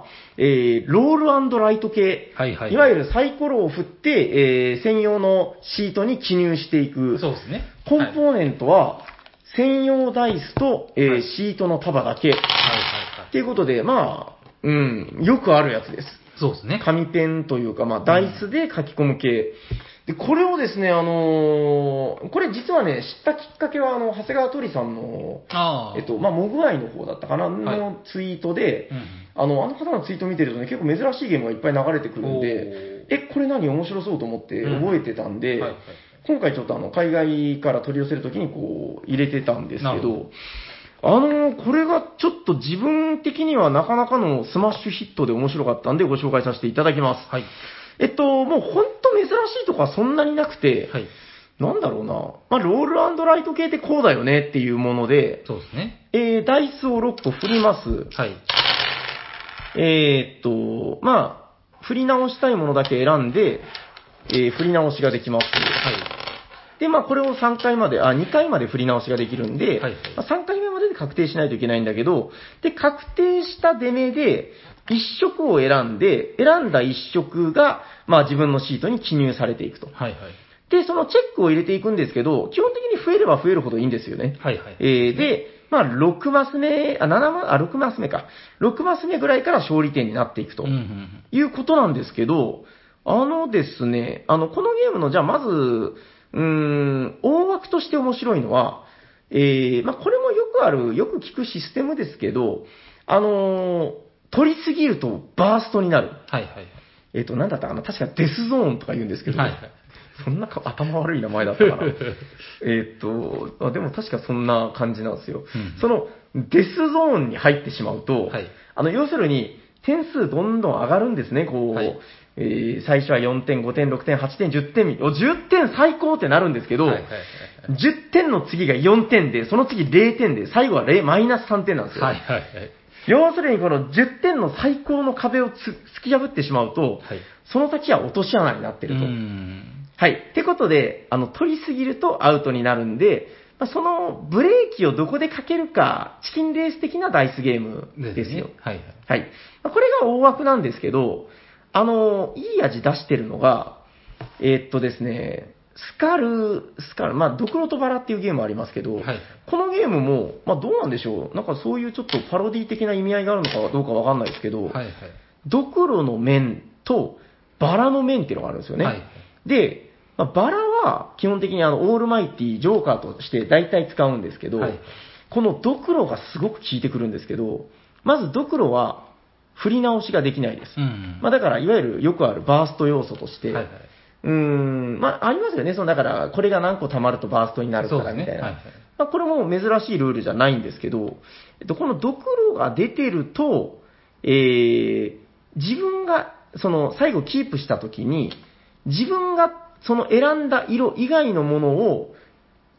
えー、ロール&ライト系。はいはい。いわゆるサイコロを振って、えー、専用のシートに記入していく。
そうですね。
コンポーネントは、はい専用ダイスと、えーはい、シートの束だけ。はいはいはい。っていうことで、まあ、うん、よくあるやつです。
そうですね。
紙ペンというか、まあ、ダイスで書き込む系。で、これをですね、あのー、これ実はね、知ったきっかけは、あの、長谷川鳥さんの、あえっと、まあ、モグアイの方だったかな、のツイートで、はい、あの、あの方のツイート見てるとね、結構珍しいゲームがいっぱい流れてくるんで、え、これ何面白そうと思って覚えてたんで、うんはいはい今回ちょっとあの、海外から取り寄せるときにこう、入れてたんですけど、あの、これがちょっと自分的にはなかなかのスマッシュヒットで面白かったんでご紹介させていただきます。はい。えっと、もうほんと珍しいとこはそんなになくて、はい。なんだろうな。まあ、ロール&ライト系ってこうだよねっていうもので、
そうですね。
えー、ダイスをろっこ振ります。はい。えー、っと、まあ、振り直したいものだけ選んで、えー、振り直しができます。はい。で、まあ、これをさんかいまで、あ、にかいまで振り直しができるんで、はい、まあ、さんかいめまでで確定しないといけないんだけど、で、確定した出目で、いっ色を選んで、選んだいっ色が、まあ、自分のシートに記入されていくと。はいはい。で、そのチェックを入れていくんですけど、基本的に増えれば増えるほどいいんですよね。はいはい。えー、で、まあ、ろくマス目、あ、ななマス、あ、ろくマス目か。ろくマス目ぐらいから勝利点になっていくと、いうことなんですけど、あのですね、あの、このゲームの、じゃあまず、うーん、大枠として面白いのは、えー、まあ、これもよくある、よく聞くシステムですけど、あのー、取りすぎるとバーストになる。はいはい。えっ、ー、と、なんだったかな、確かデスゾーンとか言うんですけど、はいはい。そんなか頭悪い名前だったかな。えっとあ、でも確かそんな感じなんですよ。うん、その、デスゾーンに入ってしまうと、はい、あの、要するに、点数どんどん上がるんですね、こう。はいえー、最初はよんてん、ごてん、ろくてん、はちてん、じゅってん、おじゅってん最高ってなるんですけど、はいはいはいはい、じゅってんの次がよんてんで、その次れいてんで、最後はマイナスさんてんなんですよ。はいはいはい、要するにこのじゅってんの最高の壁を突き破ってしまうと、はい、その先は落とし穴になってると。はい。ってことで、あの、取りすぎるとアウトになるんで、まあ、そのブレーキをどこでかけるか、チキンレース的なダイスゲームですよ。ですね、はいはい。はい。まあ、これが大枠なんですけど、あの、いい味出してるのが、えー、っとですね、スカル、スカル、まあ、ドクロとバラっていうゲームありますけど、はい、このゲームも、まあ、どうなんでしょう。なんかそういうちょっとパロディ的な意味合いがあるのかどうかわかんないですけど、はいはい、ドクロの面とバラの面っていうのがあるんですよね。はい、で、まあ、バラは基本的にあの、オールマイティ、ジョーカーとして大体使うんですけど、はい、このドクロがすごく効いてくるんですけど、まずドクロは、振り直しができないです。うんうん、まあ、だから、いわゆるよくあるバースト要素として、はいはい、うーん、まあ、ありますよね。その、だから、これが何個溜まるとバーストになるからみたいな。ねはいはい、まあ、これも珍しいルールじゃないんですけど、えっと、このドクロが出てると、えー、自分が、その、最後キープしたときに、自分がその選んだ色以外のものを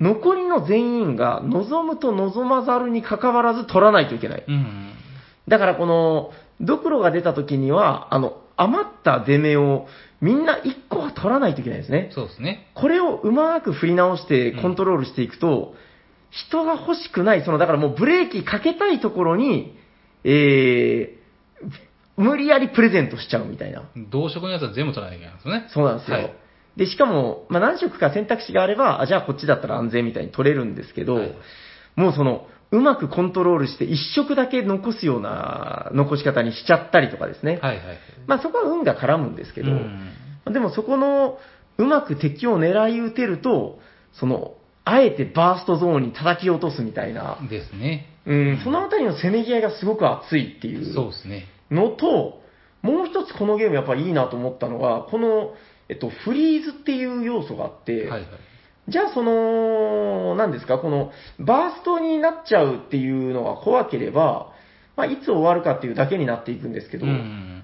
残りの全員が望むと望まざるに関わらず取らないといけない。
うん、
だからこの、ドクロが出た時には、あの、余った出目をみんないっこは取らないといけないですね。
そうですね。
これをうまく振り直してコントロールしていくと、うん、人が欲しくない、その、だからもうブレーキかけたいところに、えー、無理やりプレゼントしちゃうみたいな。
同色のやつは全部取らなきゃいけないんですよね。
そうなんですよ。はい、で、しかも、まあ、何色か選択肢があれば、あ、じゃあこっちだったら安全みたいに取れるんですけど、はい、もうその、うまくコントロールして一色だけ残すような残し方にしちゃったりとかですね。
はいはいはい、
まあそこは運が絡むんですけど、うん、でもそこのうまく敵を狙い撃てると、その、あえてバーストゾーンに叩き落とすみたいな。
ですね。
うん、そのあたりのせめぎ合いがすごく熱いっていう
そうですね。
のと、もう一つこのゲームやっぱりいいなと思ったのが、この、えっと、フリーズっていう要素があって、はいはい、じゃあその、何ですか、このバーストになっちゃうっていうのが怖ければ、まあ、いつ終わるかっていうだけになっていくんですけど、うん、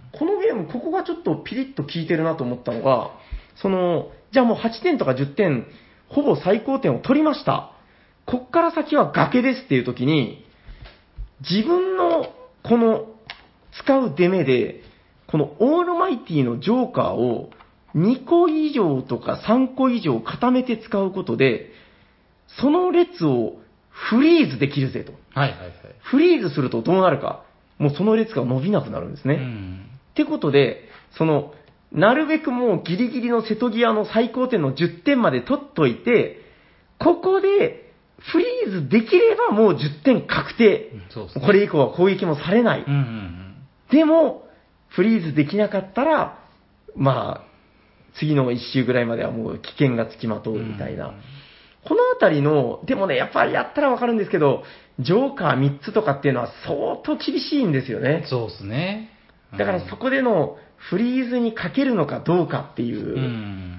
このゲーム、ここがちょっとピリッと効いてるなと思ったのが、その、じゃあもうはちてんとかじゅってん、ほぼ最高点を取りました。こっから先は崖ですっていう時に、自分のこの使う出目で、このオールマイティのジョーカーをにこ以上とかさんこ以上固めて使うことで、その列をフリーズできるぜと。
はいはいはい。
フリーズするとどうなるか。もうその列が伸びなくなるんですね。うん、ってことで、その、なるべくもうギリギリの瀬戸際の最高点のじゅってんまで取っといて、ここでフリーズできればもうじゅってん確定。そうですね、これ以降は攻撃もされない。うんうんうん、でも、フリーズできなかったら、まあ、次の一周ぐらいまではもう危険がつきまとうみたいな。うん、このあたりの、でもね、やっぱりやったらわかるんですけど、ジョーカーみっつとかっていうのは相当厳しいんですよね。
そうですね。
うん、だからそこでのフリーズにかけるのかどうかっていう。うん、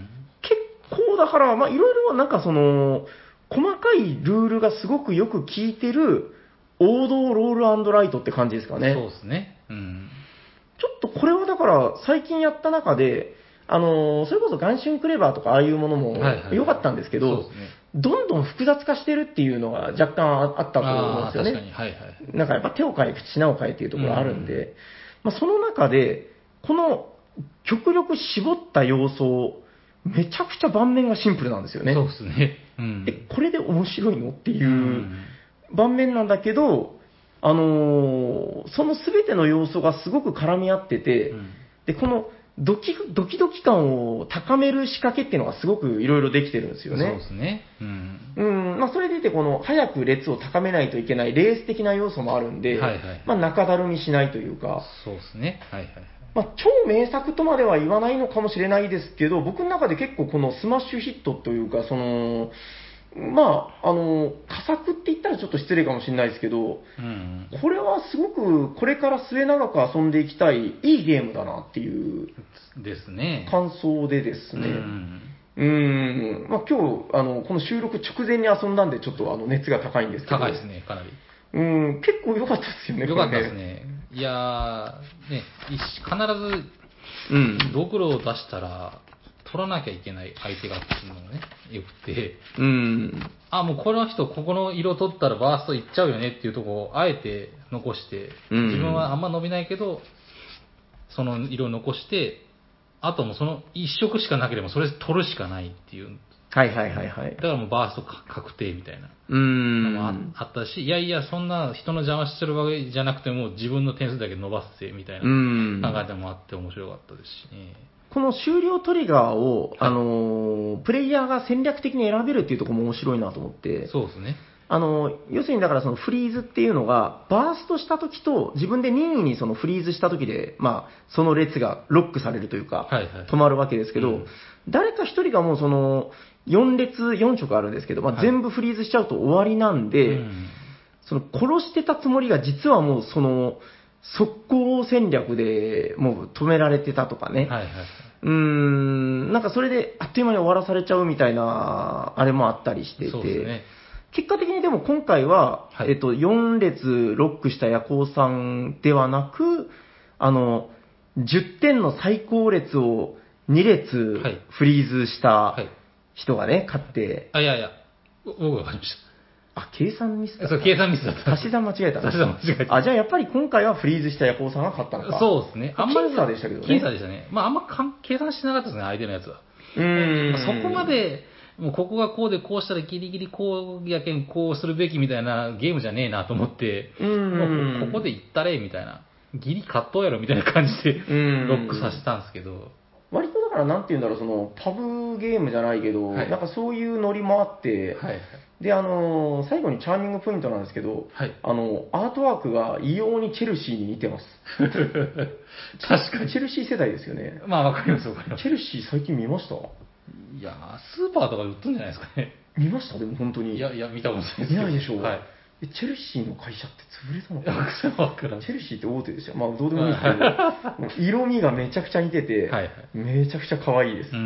結構だから、まあいろいろなんかその、細かいルールがすごくよく効いてる王道ロール&ライトって感じですかね。
そうですね。うん。
ちょっとこれはだから最近やった中で、あのー、それこそガンシュンクレバーとかああいうものも良かったんですけど、はいはいね、どんどん複雑化してるっていうのが若干あったと思うんですよね。
確かに、はいはい。
なんかやっぱ手を変え、品を変えっていうところあるんで、うん、まあ、その中で、この極力絞った要素を、めちゃくちゃ盤面がシンプルなんですよね。
そうですね。うん、
え、これで面白いのっていう盤面なんだけど、あのー、その全ての要素がすごく絡み合ってて、うん、で、このドキドキドキ感を高める仕掛けっていうのがすごくいろいろできてるんですよね。
そうですね。うん。
うん、まあそれでいて、この早く列を高めないといけないレース的な要素もあるんで、はいはい、まあ中だるみしないというか。
そうですね。はいはい。
まあ超名作とまでは言わないのかもしれないですけど、僕の中で結構このスマッシュヒットというか、その、まあ、あの、佳作って言ったらちょっと失礼かもしれないですけど、うん、これはすごくこれから末永く遊んでいきたい、いいゲームだなっていう
ですね。
感想でですね。うんうーん、まあ今日、あの、この収録直前に遊んだんで、ちょっとあの、熱が高いんですけど。
高いですね、かなり。
うん、結構良かったですよね、
良かったですね。いやー、ね、必ず、うん、ドクロを出したら、取らなきゃいけない相手がっていうのがね、よくて、うん。あ、もうこの人、ここの色取ったらバーストいっちゃうよねっていうところをあえて残して、うん、自分はあんま伸びないけど、その色を残して、あともうその一色しかなければそれ取るしかないっていう。
はいはいはいはい。
だからもうバースト確定みたいなのも あ, あったし、いやいや、そんな人の邪魔してるわけじゃなくても自分の点数だけ伸ばすぜみたいな考えでもあって面白かったですしね。
この終了トリガーを、あのー、プレイヤーが戦略的に選べるっていうところも面白いなと思って。
そうですね。
あの、要するにだからそのフリーズっていうのが、バーストした時と自分で任意にそのフリーズした時で、まあ、その列がロックされるというか、はいはい、止まるわけですけど、うん、誰か一人がもうその、よん列、よん色あるんですけど、まあ、全部フリーズしちゃうと終わりなんで、はい、うん、その殺してたつもりが実はもうその、速攻戦略でもう止められてたとかね。はいはいはい、うーん、なんかそれであっという間に終わらされちゃうみたいな、あれもあったりしていて。そうですね。結果的にでも今回は、はい、えっと、よん列ロックした夜行さんではなく、あの、じゅってんの最高列をに列フリーズした人がね、勝って。
あ、いやいや、 僕が買いました。
あ、計算ミスだった。
そう、計算ミスだった。
足し算間違えた。
足し算間違えた。
あ、じゃあやっぱり今回はフリーズしたヤコウさんが勝ったのか。
そうですね。
あんまり僅差でしたけどね。
僅差でしたね。まああんまかん計算してなかったですね、相手のやつは。
うーん。
まあ、そこまで、もうここがこうでこうしたらギリギリこうやけんこうするべきみたいなゲームじゃねえなと思って、
うーん。
もうここで行ったれみたいな。ギリ勝っとうやろみたいな感じでロックさせたんですけど。
割とだからなんて言うんだろう、そのパブゲームじゃないけど、はい、なんかそういうノリもあって、はいはい、で、あのー、最後にチャーミングポイントなんですけど、はい、あの、アートワークが異様にチェルシーに似てます。確かに。チェルシー世代ですよね。
まあわかりますわかります。
チェルシー最近見ました？
いやー、スーパーとかで売ってるんじゃないですかね。
見ましたでも本当に。
いや、いや、見たことないです。
見ないでしょう。
はい。
チェルシーの会社って潰れたのかな？
チ
ェルシーって大手ですよ。まあどうでもいいですけど、色味がめちゃくちゃ似てて、はいはい、めちゃくちゃ可愛いです。うん、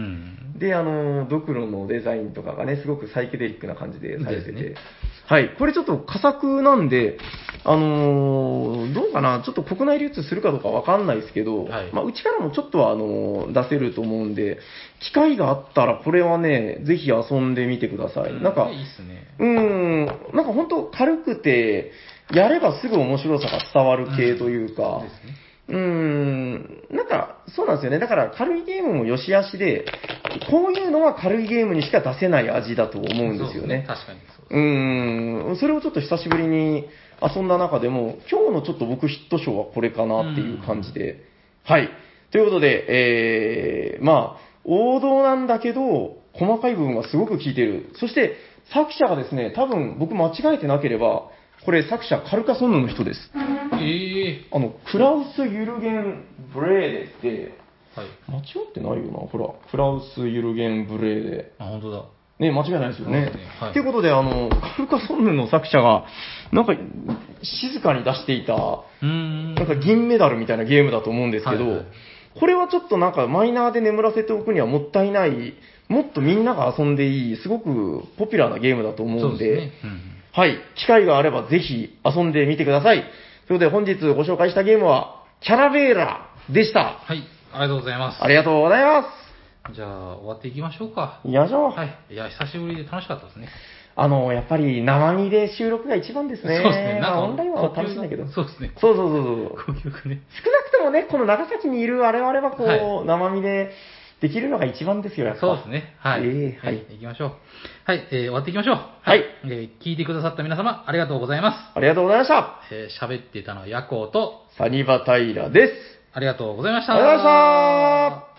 で、あの、ドクロのデザインとかがね、すごくサイケデリックな感じでされてて、ね、はい。これちょっと佳作なんで、あのー、どうかな、ちょっと国内流通するかどうかわかんないですけど、はい、まあうちからもちょっとはあのー、出せると思うんで、機会があったらこれはね、ぜひ遊んでみてください。うん、なんか、
いいっすね。
うん、なんか本当軽くて、やればすぐ面白さが伝わる系というか、うん、ですね。うーん、なんか、そうなんですよね。だから軽いゲームも良し悪しで、こういうのは軽いゲームにしか出せない味だと思うんですよね。
そうですね、確かにそうです。
うーん、それをちょっと久しぶりに遊んだ中でも、今日のちょっと僕ヒット賞はこれかなっていう感じで。はい。ということで、えー、まあ、王道なんだけど、細かい部分がすごく効いてる。そして、作者がですね、多分僕間違えてなければ、これ作者カルカソンヌの人です。
え
ー、あの、クラウス・ユルゲン・ブレーデって、はい、間違ってないよな、ほら、クラウス・ユルゲン・ブレーデ。
あ、本当だ。
ね、間違いないですよね。と、はい、いうことで、あの、カルカソンヌの作者が、なんか、静かに出していた、
うん
なんか銀メダルみたいなゲームだと思うんですけど、はいはい、これはちょっとなんかマイナーで眠らせておくにはもったいない、もっとみんなが遊んでいい、すごくポピュラーなゲームだと思うんで、
そうですね。うん、
はい、機会があればぜひ遊んでみてください。ということで本日ご紹介したゲームは、キャラベーラでした。
はい、ありがとうございます。
ありがとうございます。
じゃあ、終わっていきましょうか。
行きましょう。
はい。いや、久しぶりで楽しかったですね。
あの、やっぱり生身で収録が一番ですね。
そうですね。
なんかオンラインは楽しいんだけど。
そうですね。
そうそうそう
そう。呼吸ね。
少なくともね、この長崎にいる我々はこう、はい、生身でできるのが一番ですよ、やっぱ。
そうですね。はい。
えー、はい。
行きましょう。はい、えー、終わっていきましょう。
はい。
えー、聞いてくださった皆様、ありがとうございます。
ありがとうございました。
えー、喋っていたのはヤコウと、
サニバタイラです。
ありがとうございました。
ありがとうございました。